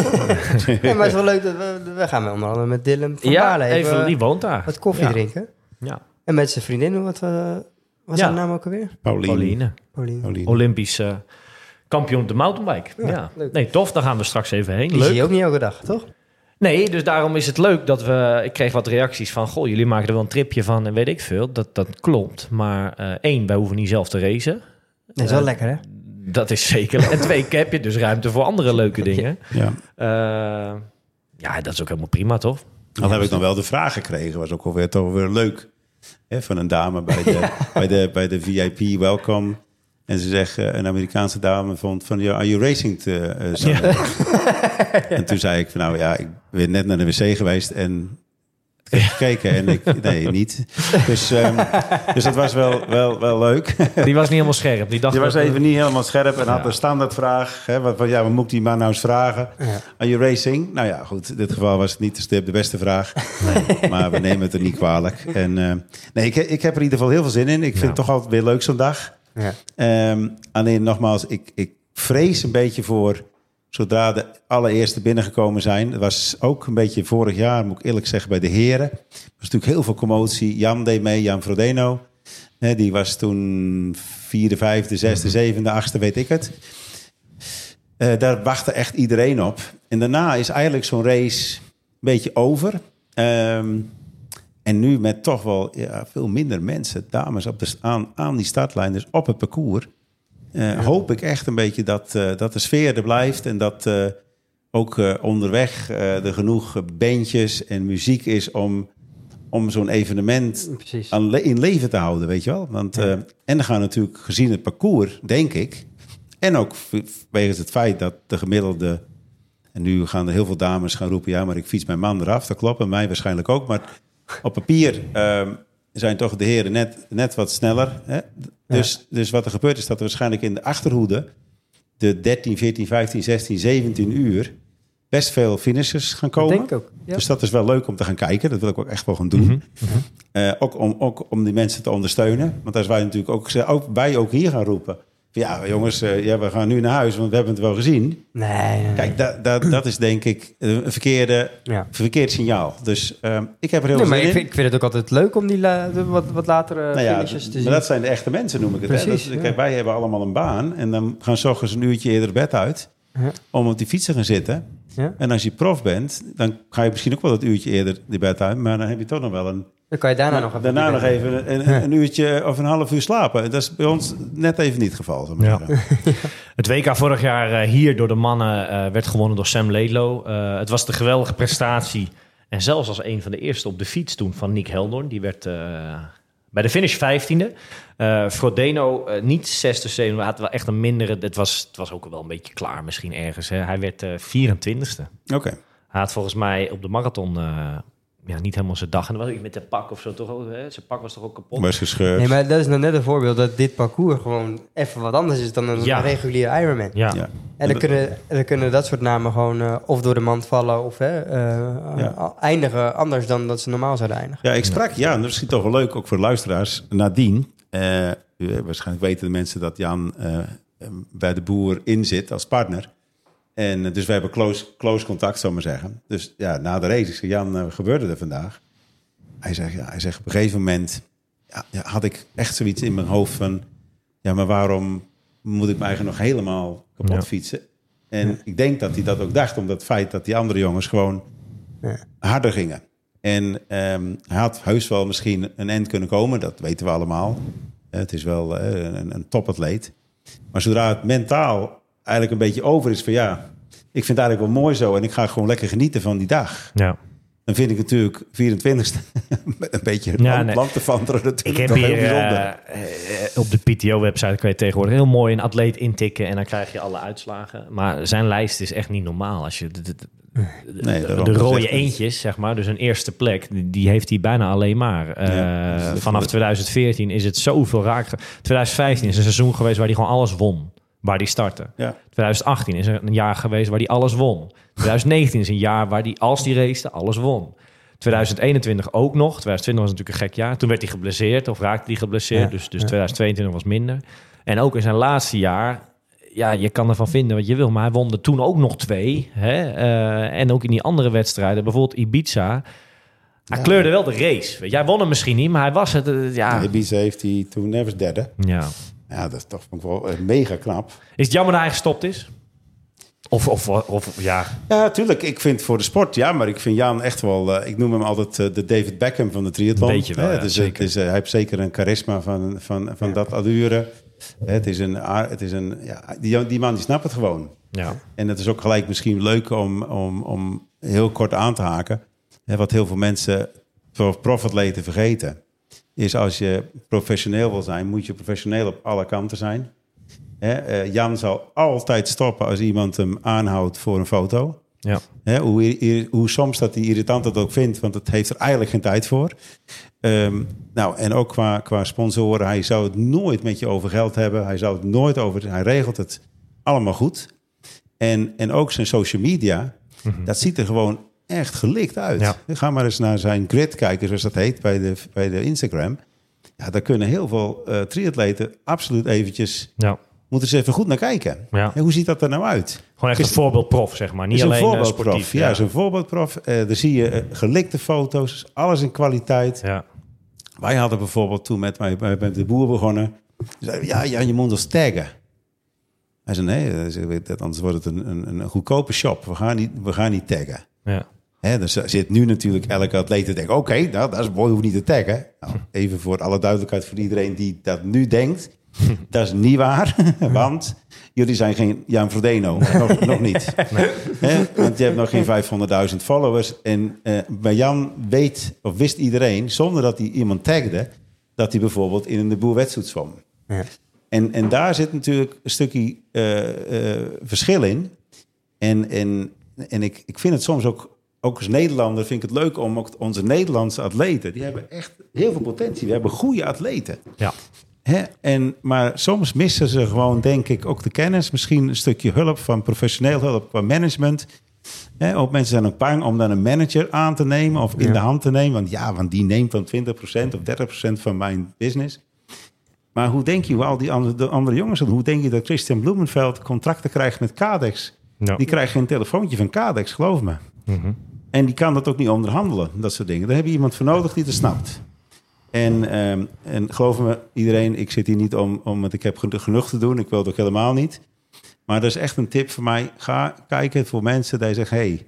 Ja, maar het is wel leuk dat we... We gaan met onder andere met Dylan van Ja, Baarle even, even, die woont daar. wat koffie ja. drinken. Ja. En met zijn vriendin, wat uh, was Ja. haar naam ook alweer? Pauline. Pauline. Pauline. Pauline. Olympisch uh, kampioen op de mountainbike. Ja, Ja, leuk. Nee, tof. Daar gaan we straks even heen. Die Leuk. zie je ook niet elke dag, toch? Nee, dus daarom is het leuk dat we... Ik kreeg wat reacties van... Goh, jullie maken er wel een tripje van en weet ik veel. Dat, dat klopt. Maar uh, één, wij hoeven niet zelf te racen. Dat is wel Uh, lekker, hè? Dat is zeker. En twee, heb je dus ruimte voor andere leuke dingen. Ja. Uh, ja, dat is ook helemaal prima, toch? Dan heb ik dan wel de vraag gekregen. Was ook alweer toch weer leuk. Hè, van een dame bij de, bij de, bij de V I P welcome. En ze zegt, uh, een Amerikaanse dame vond van, ja, are you racing te, uh, Sunday? En toen zei ik van, nou ja, ik ben net naar de wc geweest en ik heb gekeken en ik, nee, niet. Dus, um, dus dat was wel, wel, wel leuk. Die was niet helemaal scherp. Die dacht Je was dat- even niet helemaal scherp en had Ja. een standaardvraag. Hè, wat, wat, ja, wat moet die man nou eens vragen? Ja. Are you racing? Nou ja, goed. In dit geval was het niet de, stip, de beste vraag. Nee. Maar we nemen het er niet kwalijk. En, uh, nee, ik, ik heb er in ieder geval heel veel zin in. Ik vind Ja. het toch altijd weer leuk zo'n dag. Ja. Um, alleen nogmaals, ik, ik vrees een beetje voor... zodra de allereerste binnengekomen zijn. Het was ook een beetje vorig jaar, moet ik eerlijk zeggen, bij de heren. Er was natuurlijk heel veel commotie. Jan deed mee, Jan Frodeno. Hè, die was toen vierde, vijfde, zesde, zevende, achtste, weet ik het. Uh, daar wachtte echt iedereen op. En daarna is eigenlijk zo'n race een beetje over. Um, en nu met toch wel ja, veel minder mensen, dames op de, aan, aan die startlijn, dus op het parcours... Uh, ja. Hoop ik echt een beetje dat, uh, dat de sfeer er blijft... en dat uh, ook uh, onderweg uh, er genoeg bandjes en muziek is... om, om zo'n evenement aan le- in leven te houden, weet je wel. Want, uh, ja. En dan gaan natuurlijk gezien het parcours, denk ik... en ook wegens het feit dat de gemiddelde... en nu gaan er heel veel dames gaan roepen... ja, maar ik fiets mijn man eraf, dat klopt, en mij waarschijnlijk ook... maar op papier um, zijn toch de heren net, net wat sneller. Hè? Dus, ja. dus wat er gebeurt is dat er waarschijnlijk in de achterhoede... de dertien, veertien, vijftien, zestien, zeventien uur... best veel finishers gaan komen. Dat denk ik ook. Ja. Dus dat is wel leuk om te gaan kijken. Dat wil ik ook echt wel gaan doen. Mm-hmm. Uh, ook, om, ook om die mensen te ondersteunen. Want als wij natuurlijk ook, ook, wij ook hier gaan roepen... ja, jongens, uh, ja, we gaan nu naar huis, want we hebben het wel gezien. Nee, nee, nee. Kijk, da, da, dat is denk ik een verkeerde, Ja. verkeerd signaal. Dus uh, ik heb er heel Nee, veel maar zin ik in. vind, ik vind het ook altijd leuk om die la, de wat, wat latere Nou ja, finishes te maar zien. dat zijn de echte mensen, noem ik het. Precies, hè? Dat, ja. Kijk, wij hebben allemaal een baan. En dan gaan ze 's ochtends een uurtje eerder bed uit... Ja. om op die fiets te gaan zitten. Ja. En als je prof bent, dan ga je misschien ook wel het uurtje eerder die bed uit. Maar dan heb je toch nog wel een... Dan kan je daarna nog even... Daarna nog even een, een, Ja. een uurtje of een half uur slapen. Dat is bij ons net even niet het geval. Zeg maar. Ja. Het W K vorig jaar uh, hier door de mannen uh, werd gewonnen door Sam Laidlow. Uh, het was de geweldige prestatie. En zelfs als een van de eerste op de fiets toen van Nick Heldoorn. Die werd uh, bij de finish vijftiende. Uh, Frodeno uh, niet zesde, zevende, maar had wel echt een mindere... Het was, het was ook wel een beetje klaar misschien ergens. Hè. Hij werd uh, vierentwintigste. Oké. Okay. Hij had volgens mij op de marathon... Uh, ja, niet helemaal zijn dag. En dan was ik met de pak of zo toch ook. Hè? Zijn pak was toch ook kapot. Was gescheurd. Nee, maar dat is nou net een voorbeeld dat dit parcours gewoon even wat anders is dan een Ja. reguliere Ironman. Ja. Ja. En dan kunnen, dan kunnen dat soort namen gewoon uh, of door de mand vallen of hè, uh, Ja. eindigen anders dan dat ze normaal zouden eindigen. Ja, ik sprak Jan. Dat is misschien toch wel leuk, ook voor de luisteraars. Nadien, uh, waarschijnlijk weten de mensen dat Jan uh, bij de boer in zit als partner. En uh, dus we hebben close, close contact, zou ik maar zeggen. Dus ja, na de race, ik zei, Jan, uh, wat gebeurde er vandaag? Hij zegt, ja, hij zegt op een gegeven moment ja, ja, had ik echt zoiets in mijn hoofd van... ja, maar waarom moet ik me eigenlijk nog helemaal kapot Ja. fietsen? En ja. ik denk dat hij dat ook dacht, omdat het feit dat die andere jongens gewoon Ja. harder gingen. En um, hij had heus wel misschien een end kunnen komen, dat weten we allemaal. Uh, het is wel uh, een, een topatleet. Maar zodra het mentaal eigenlijk een beetje over is van ja, ik vind het eigenlijk wel mooi zo en ik ga gewoon lekker genieten van die dag. Ja. Dan vind ik natuurlijk vierentwintigste een beetje Ja, land, nee. land te vanderen. Ik natuurlijk heb toch heel hier bijzonder. uh, uh, op de P T O-website kan je tegenwoordig heel mooi een atleet intikken en dan krijg je alle uitslagen. Maar zijn lijst is echt niet normaal. Als je de, de, de, Nee, de, daarom, de dat rode is echt niet. eentjes, zeg maar, dus een eerste plek, die, die heeft hij bijna alleen maar. Uh, Ja, dus dat- vanaf twintig veertien is het zoveel raak. twintig vijftien is een seizoen geweest waar hij gewoon alles won. Waar die startte. Ja. twintig achttien is een jaar geweest waar hij alles won. twintig negentien is een jaar waar hij, als die racete, alles won. twintig eenentwintig ook nog. twintig twintig was natuurlijk een gek jaar. Toen werd hij geblesseerd of raakte hij geblesseerd. Ja, dus dus ja. twintig tweeëntwintig was minder. En ook in zijn laatste jaar... Ja, je kan ervan vinden wat je wil. Maar hij won er toen ook nog twee. Hè? Uh, en ook in die andere wedstrijden. Bijvoorbeeld Ibiza. Hij Ja. kleurde wel de race. Weet je. Hij won hem misschien niet, maar hij was het. Uh, ja. Ibiza heeft hij toen nevens derde. ja. Ja, dat is toch vond ik wel uh, mega knap. Is het jammer dat hij gestopt is? Of, of, of ja... Ja, tuurlijk. Ik vind voor de sport, ja, maar ik vind Jan echt wel... Uh, ik noem hem altijd uh, de David Beckham van de triathlon. Een beetje wel, Hè, ja, dus, zeker. Dus, uh, hij heeft zeker een charisma van, van, van Ja. dat allure. Het is een... Het is een ja, die, die man die snapt het gewoon. ja. En het is ook gelijk misschien leuk om, om, om heel kort aan te haken. Hè, wat heel veel mensen voor profatleten vergeten... is als je professioneel wil zijn... moet je professioneel op alle kanten zijn... Hè, uh, Jan zal altijd stoppen als iemand hem aanhoudt voor een foto. Ja. Hè, hoe, ir- hoe soms dat die irritant het ook vindt, want het heeft er eigenlijk geen tijd voor. Um, nou, en ook qua, qua sponsoren, hij zou het nooit met je over geld hebben. Hij zou het nooit over... Hij regelt het allemaal goed. En, en ook zijn social media, mm-hmm. dat ziet er gewoon echt gelikt uit. Ja. Ga maar eens naar zijn grid kijken, zoals dat heet, bij de, bij de Instagram. Ja, daar kunnen heel veel uh, triatleten absoluut eventjes... ja. Moeten ze even goed naar kijken. Ja. En hoe ziet dat er nou uit? Gewoon echt een voorbeeldprof, zeg maar. Niet Is een alleen uh, voorbeeldprof. sportief. Ja, is een voorbeeldprof. Uh, daar zie je uh, gelikte foto's, alles in kwaliteit. Ja. Wij hadden bijvoorbeeld toen met, mij, met de boer begonnen. Zeiden, ja, ja, je moet ons taggen. Hij zei, nee, anders wordt het een, een, een goedkope shop. We gaan niet, we gaan niet taggen. Ja. Hè, dus zit nu natuurlijk elke atleet te denken... oké, okay, nou, dat is mooi, hoef niet te taggen. Nou, even voor alle duidelijkheid voor iedereen die dat nu denkt... Dat is niet waar, want jullie zijn geen Jan Frodeno, nog, nog niet. Nee. He, want je hebt nog geen vijfhonderdduizend followers. En uh, bij Jan weet, of wist iedereen, zonder dat hij iemand tagde... dat hij bijvoorbeeld in de boer wetsuit zwom. Ja. En, en daar zit natuurlijk een stukje uh, uh, verschil in. En, en, en ik, ik vind het soms ook ook als Nederlander vind ik het leuk om ook onze Nederlandse atleten, die hebben echt heel veel potentie. We hebben goede atleten. Ja. Hè? En, maar soms missen ze gewoon, denk ik, ook de kennis. Misschien een stukje hulp van professioneel hulp qua management. Hè? Ook mensen zijn ook bang om dan een manager aan te nemen of in Ja. de hand te nemen. Want ja, want die neemt dan twintig procent of dertig procent van mijn business. Maar hoe denk je, hoe al die andere, de andere jongens, hoe denk je dat Christian Bloemenveld contracten krijgt met Cadex? Ja. Die krijgt geen telefoontje van Cadex, geloof me. Mhm. En die kan dat ook niet onderhandelen, dat soort dingen. Daar heb je iemand voor nodig die het snapt. En, ehm, en geloof me, iedereen, ik zit hier niet om, om want ik heb gen- genoeg te doen. Ik wil het ook helemaal niet. Maar dat is echt een tip voor mij. Ga kijken voor mensen die zeggen, hey,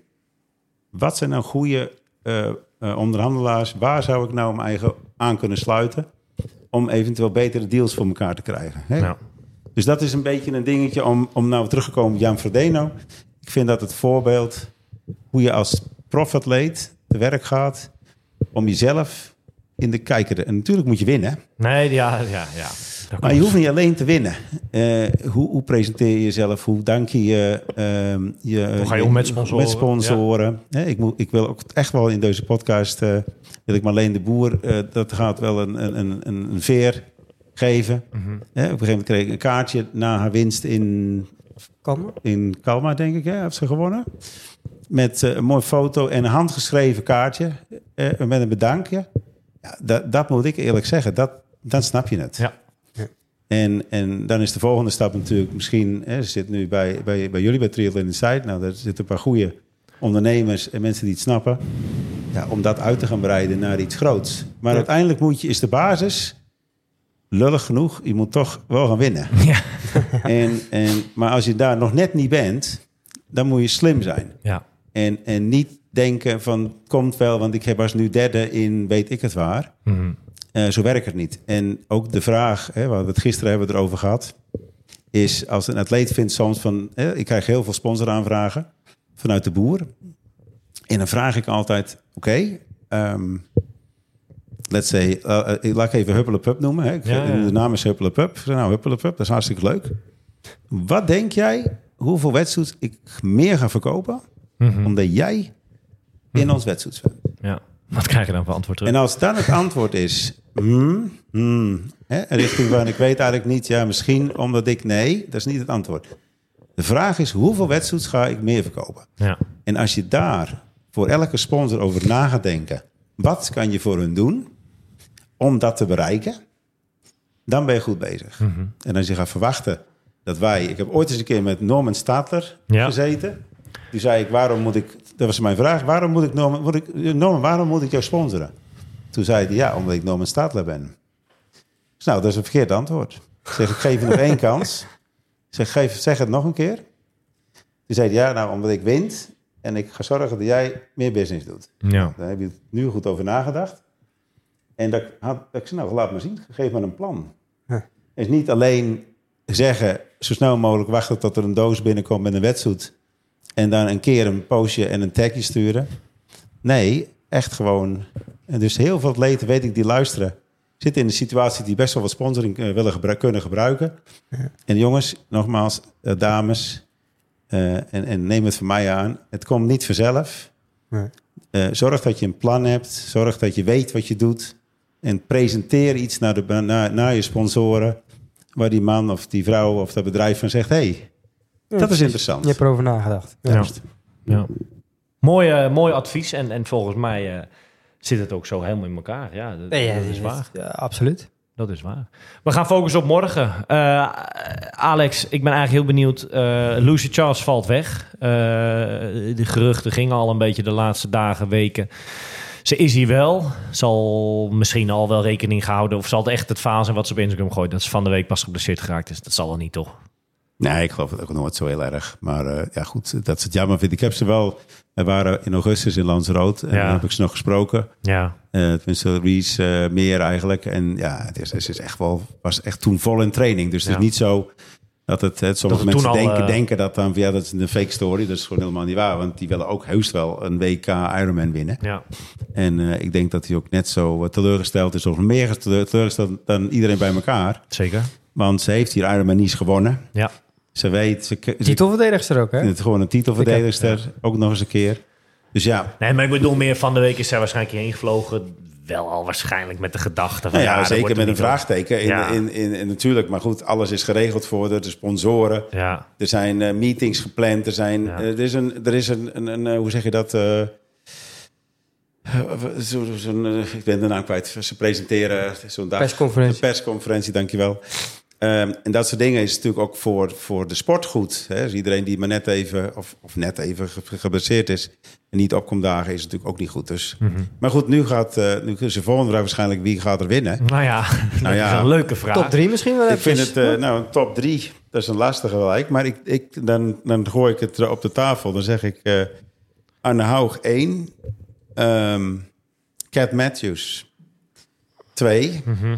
wat zijn nou goede uh, uh, onderhandelaars? Waar zou ik nou mijn eigen aan kunnen sluiten? Om eventueel betere deals voor elkaar te krijgen. Hè? Ja. Dus dat is een beetje een dingetje om, om nou terug te komen op Jan Frodeno. Ik vind dat het voorbeeld hoe je als profatleet te werk gaat om jezelf in de kijker. En natuurlijk moet je winnen, Nee, ja, ja, ja. Dat maar je hoeft niet alleen te winnen. Uh, hoe, hoe presenteer je jezelf? Hoe dank je je? Uh, je Hoe ga je om met sponsoren? Met sponsoren. Hè, ik, moet, ik wil ook echt wel in deze podcast, uh, wil ik Marleen de Boer, uh, dat gaat wel een, een, een, een veer geven. Mhm. Hè, op een gegeven moment kreeg ik een kaartje na haar winst in, Kan in Kalmar, denk ik, hè, heeft ze gewonnen. Met uh, een mooie foto en een handgeschreven kaartje uh, met een bedankje. Ja, dat, dat moet ik eerlijk zeggen, dat, dan snap je het. Ja. En, en dan is de volgende stap natuurlijk misschien, hè, ze zit nu bij, bij, bij jullie bij Triathlon Insight. Nou, daar zitten een paar goede ondernemers en mensen die het snappen. Ja, om dat uit te gaan breiden naar iets groots. Maar Ja. uiteindelijk moet je, is de basis, lullig genoeg, je moet toch wel gaan winnen. Ja. en, en, maar als je daar nog net niet bent, dan moet je slim zijn. Ja. En, en niet denken van, komt wel, want ik was nu derde in weet ik het waar. Mhm. Uh, zo werkt het niet. En ook de vraag, hè, waar we het gisteren hebben we het erover gehad, is als een atleet vindt soms van, hè, ik krijg heel veel sponsoraanvragen vanuit de boer. En dan vraag ik altijd, oké, okay, um, let's say, uh, uh, laat ik even Huppelepup noemen. Hè. Ik, Ja, ja. De naam is Huppelepup. Ik zeg, nou, Huppelepup, dat is hartstikke leuk. Wat denk jij, hoeveel wedstrijden ik meer ga verkopen, Mhm. omdat jij in ons wedstrijd bent? Ja. Wat krijg je dan voor antwoord terug? En als dan het antwoord is, hmm, hmm, hè, richting van ik weet eigenlijk niet, ja, misschien omdat ik, nee, dat is niet het antwoord. De vraag is, hoeveel wedstrijden ga ik meer verkopen? Ja. En als je daar voor elke sponsor over na gaat denken, wat kan je voor hun doen om dat te bereiken? Dan ben je goed bezig. Mhm. En als je gaat verwachten dat wij, ik heb ooit eens een keer met Norman Stadler Ja. gezeten. Toen zei ik, waarom moet ik, dat was mijn vraag, waarom moet ik Norman, moet ik, Norman, waarom moet ik jou sponsoren? Toen zei hij, ja, omdat ik Norman Stadler ben. Dus nou, dat is een verkeerd antwoord. Ik zeg, ik geef je nog één kans. Ik zeg, geef, zeg het nog een keer. Toen zei hij, ja, nou, omdat ik win en ik ga zorgen dat jij meer business doet. Ja. Daar heb je nu goed over nagedacht. En dat, had, dat ik zei, nou, laat maar zien, geef me een plan. Huh. Het is niet alleen zeggen, zo snel mogelijk wachten tot er een doos binnenkomt met een wetsuit en dan een keer een postje en een tagje sturen. Nee, echt gewoon. En dus heel veel atleten, weet ik, die luisteren, zitten in de situatie die best wel wat sponsoring uh, willen gebru- kunnen gebruiken. Ja. En jongens, nogmaals, uh, dames, uh, en, en neem het van mij aan, het komt niet vanzelf. Nee. Uh, zorg dat je een plan hebt, zorg dat je weet wat je doet en presenteer iets naar, de, naar, naar je sponsoren, waar die man of die vrouw of dat bedrijf van zegt, hey, Ja, dat is precies. interessant. Je hebt erover nagedacht. Ja. Ja. Ja. Mooi, uh, mooi advies. En, en volgens mij uh, zit het ook zo helemaal in elkaar. Ja, dat, Nee, ja, dat is ja, waar. ja, absoluut. Dat is waar. We gaan focussen op morgen. Uh, Alex, ik ben eigenlijk heel benieuwd. Uh, Lucy Charles valt weg. Uh, de geruchten gingen al een beetje de laatste dagen, weken. Ze is hier wel. Zal misschien al wel rekening gehouden. Of zal het echt het verhaal zijn wat ze op Instagram gooit. Dat ze van de week pas geblesseerd geraakt is. Dat zal er niet, toch? Nee, ik geloof het ook nooit zo heel erg. Maar uh, ja, goed, dat is het jammer vind. Ik heb ze wel, we waren in augustus in Lanzarote. En Ja. dan heb ik ze nog gesproken. Ja. Uh, tenminste, Reese uh, meer eigenlijk. En ja, het is, het is echt wel, was echt toen vol in training. Dus het Ja. is niet zo dat het, het sommige Dat het mensen toen al, denken, uh, denken dat dan, ja, dat is een fake story. Dat is gewoon helemaal niet waar. Want die willen ook heus wel een W K Ironman winnen. Ja. En uh, ik denk dat hij ook net zo uh, teleurgesteld is, of meer teleurgesteld dan iedereen bij elkaar. Zeker. Want ze heeft hier Ironman Nice gewonnen. Ja. Ze weet, ze, ze Titelverdedigster ook, hè? het is gewoon een titelverdedigster, ook nog eens een keer. Dus ja, Nee, maar ik bedoel meer van de week is zij waarschijnlijk hierheen gevlogen. Wel al waarschijnlijk met de gedachte van... nou ja, ja, er zeker wordt met er een niet vraagteken. In, Ja. in, in, in, natuurlijk, maar goed, alles is geregeld voor de, de sponsoren. op- Ja, Er zijn eh, meetings gepland. Er, zijn, Ja. eh, er is, een, er is een, een, een eh, hoe zeg je dat? eh, zo, zo, zo'n, eh, ik ben de naam kwijt. Ze presenteren zo'n dag. Persconferentie. Een persconferentie, dankjewel. Um, en dat soort dingen is natuurlijk ook voor, voor de sport goed. Hè? Dus iedereen die maar net even, of, of net even ge- geblesseerd is en niet opkomt dagen, is natuurlijk ook niet goed. Dus. Mhm. Maar goed, nu gaat uh, nu is de volgende vraag waarschijnlijk wie gaat er winnen. nou ja, dat ja. is een leuke vraag. Top drie misschien wel Ik vind eventjes. het, uh, nou, een top drie, dat is een lastige gelijk. Maar ik, ik, dan, dan gooi ik het op de tafel. Dan zeg ik uh, Anne Haug één. Um, Cat Matthews twee. Mhm.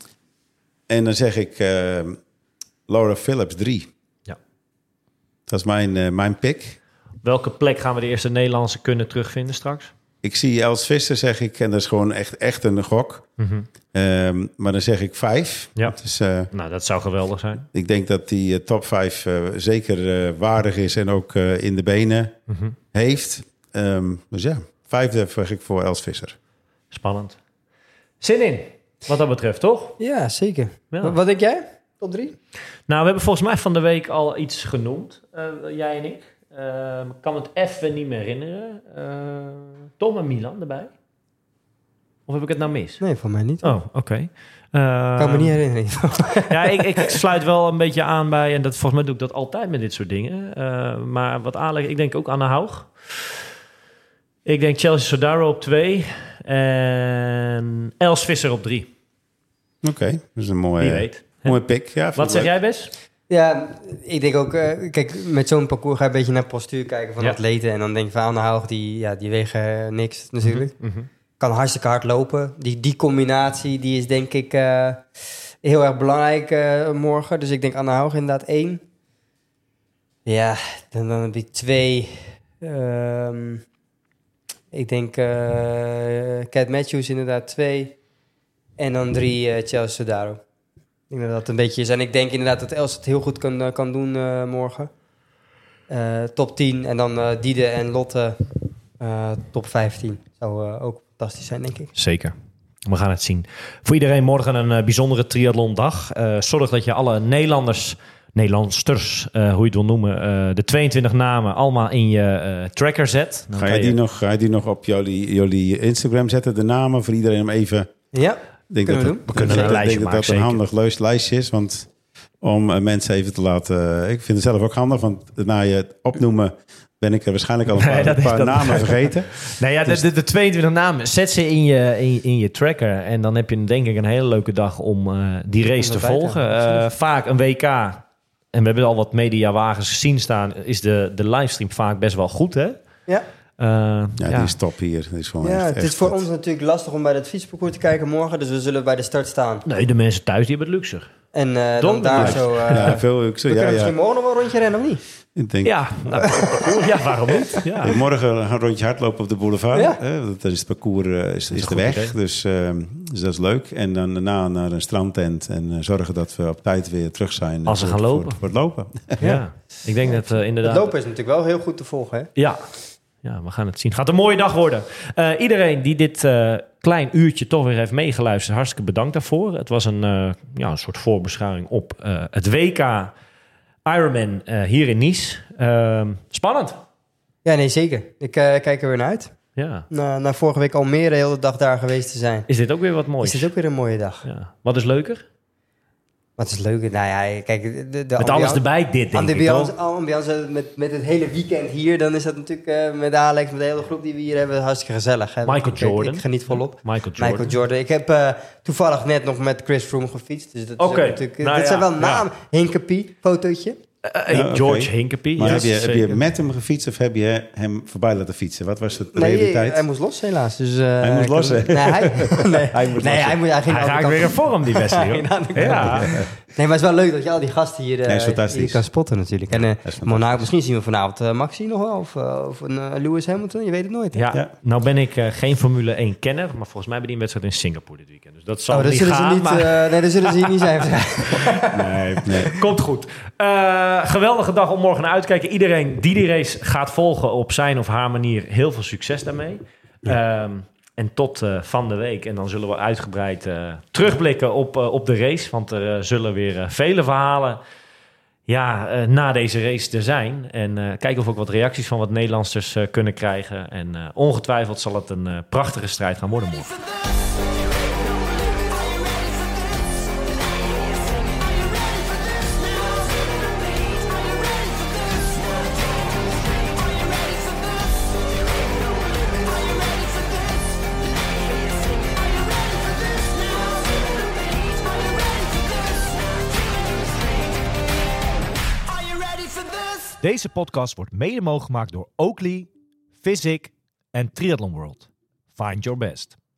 En dan zeg ik uh, Laura Phillips drie. Ja. Dat is mijn, uh, mijn pick. Welke plek gaan we de eerste Nederlandse kunnen terugvinden straks? Ik zie Els Visser, zeg ik. En dat is gewoon echt, echt een gok. Mhm. Um, maar dan zeg ik vijf. Ja. Dus, uh, Nou, dat zou geweldig zijn. ik denk dat die uh, top vijf uh, zeker uh, waardig is en ook uh, in de benen Mhm. heeft. Um, dus ja, vijfde zeg ik voor Els Visser. Spannend. Zin in, wat dat betreft, toch? Ja, zeker. Ja. Wat, wat denk jij? Top drie? Nou, we hebben volgens mij van de week al iets genoemd. Uh, jij en ik. Uh, ik kan het even niet meer herinneren. Uh, Tom en Milan erbij? Of heb ik het nou mis? Nee, van mij niet. Oh, oké. Okay. Uh, kan me niet herinneren. ja, ik, ik sluit wel een beetje aan bij... en dat, volgens mij doe ik dat altijd met dit soort dingen. Uh, maar wat aanleg, ik denk ook Anne Haug. Ik denk Chelsea Sodaro op twee. En Els Visser op drie. Oké, okay, dat is een mooie, Wie weet. mooie pick. Ja, wat zeg leuk. jij, Bes? Ja, ik denk ook... Uh, kijk, met zo'n parcours ga je een beetje naar postuur kijken van ja. atleten. En dan denk je van Anne Haug, die, ja, die wegen uh, niks natuurlijk. Mm-hmm. Kan hartstikke hard lopen. Die, die combinatie die is denk ik uh, heel erg belangrijk uh, morgen. Dus ik denk Anne Haug inderdaad één. Ja, dan, dan heb je twee... Um, ik denk uh, Cat Matthews inderdaad twee. En dan drie uh, Chelsea Sodaro. Ik denk dat dat een beetje is. En ik denk inderdaad dat Els het heel goed kan, uh, kan doen uh, morgen. Uh, top tien. En dan uh, Diede en Lotte uh, top vijftien. Zou uh, ook fantastisch zijn, denk ik. Zeker. We gaan het zien. Voor iedereen morgen een uh, bijzondere triathlondag. Uh, zorg dat je alle Nederlanders... Nederlandsters, uh, hoe je het wil noemen, uh, de tweeëntwintig namen allemaal in je uh, tracker zet. Dan ga, je die je... Nog, ga je die nog op jullie, jullie Instagram zetten, de namen, voor iedereen om even... Ja, denk kunnen dat we doen. Dat, we kunnen dat, een lijstje denk maken, dat dat een handig leus, lijstje is, want om uh, mensen even te laten... Uh, ik vind het zelf ook handig, want na je het opnoemen ben ik er waarschijnlijk al een paar, nee, een paar namen vergeten. Nee, ja, de, de, de tweeëntwintig namen, zet ze in je, in, in je tracker. En dan heb je denk ik een hele leuke dag om uh, die race te volgen. Uh, vaak een W K... En we hebben al wat mediawagens gezien staan. Is de, de livestream vaak best wel goed, hè? Ja. Uh, ja, ja, die is top hier. Die is gewoon ja, echt, het echt is voor goed. ons natuurlijk lastig om bij het fietsparcours te kijken morgen. Dus we zullen bij de start staan. Nee, de mensen thuis die hebben het luxer. En uh, Don, dan daar ja. zo... Uh, ja, veel luxe. we Ja, kunnen ja. misschien morgen nog wel een rondje rennen, of niet? Ik denk, Ja, nou, ja, waarom niet? Ja. Ja, morgen een rondje hardlopen op de boulevard. Ja. Hè, dat is het parcours, uh, is, is is een de goed weg. idee. Dus, uh, dus dat is leuk. En dan daarna naar een strandtent. En uh, zorgen dat we op tijd weer terug zijn. Als ze voor, gaan lopen. Voor, voor het lopen. Ja, ik denk dat uh, inderdaad... Het lopen is natuurlijk wel heel goed te volgen, hè? Ja. Ja, we gaan het zien. Gaat een mooie dag worden. Uh, iedereen die dit uh, klein uurtje toch weer heeft meegeluisterd, hartstikke bedankt daarvoor. Het was een, uh, ja, een soort voorbeschouwing op uh, het W K Ironman uh, hier in Nice. Uh, spannend. Ja, nee, zeker. Ik uh, kijk er weer naar uit. Ja. Na, na vorige week Almere de hele dag daar geweest te zijn. Is dit ook weer wat moois? Is dit ook weer een mooie dag. Ja. Wat is leuker? Wat is leuk? Nou ja, kijk... De, de Met alles erbij, dit denk ik ambiance, toch? ambiance met, met het hele weekend hier, dan is dat natuurlijk uh, met Alex, met de hele groep die we hier hebben, hartstikke gezellig. Hè? Michael ik, Jordan. Ik, ik geniet volop. Michael Jordan. Michael Jordan. Ik heb uh, toevallig net nog met Chris Froome gefietst. Dus dat, is okay. natuurlijk, nou, dat ja, zijn wel ja. namen. Hinkepie, fotootje. Uh, Ja, George okay. Hinkepie. Maar Ja, heb, je, heb je zeker. met hem gefietst of heb je hem voorbij laten fietsen? Wat was de Nee, realiteit? hij moest los helaas. Dus, uh, Hij moest los, hè? Nee, hij, nee, Hij moest nee, los, hij, moet, hij ging Hij aan de raakt kant weer in op. vorm, die Wesley. Hij hoor. ging aan de kant Ja. Nee, maar het is wel leuk dat je al die gasten hier, uh, Nee, is fantastisch. hier kan spotten natuurlijk. En uh, is fantastisch. Monaco, misschien zien we vanavond uh, Maxi nog wel. Of, uh, of een uh, Lewis Hamilton, je weet het nooit. Hè? Ja, Ja. nou ben ik uh, geen Formule één kenner, maar volgens mij hebben die een wedstrijd in Singapore dit weekend. Dus dat zal Oh, dat niet zullen gaan, ze niet, maar uh, nee, dat zullen ze hier niet zijn. Nee, nee. komt goed. Uh, Uh, geweldige dag om morgen naar uit te kijken. Iedereen die die race gaat volgen op zijn of haar manier, heel veel succes daarmee. Ja. Um, en tot uh, van de week. En dan zullen we uitgebreid uh, terugblikken op, uh, op de race. Want er uh, zullen weer uh, vele verhalen ja, uh, na deze race er zijn. En uh, kijken of we ook wat reacties van wat Nederlanders uh, kunnen krijgen. En uh, ongetwijfeld zal het een uh, prachtige strijd gaan worden morgen. Deze podcast wordt mede mogelijk gemaakt door Oakley, Physic en Triathlon World. Find your best.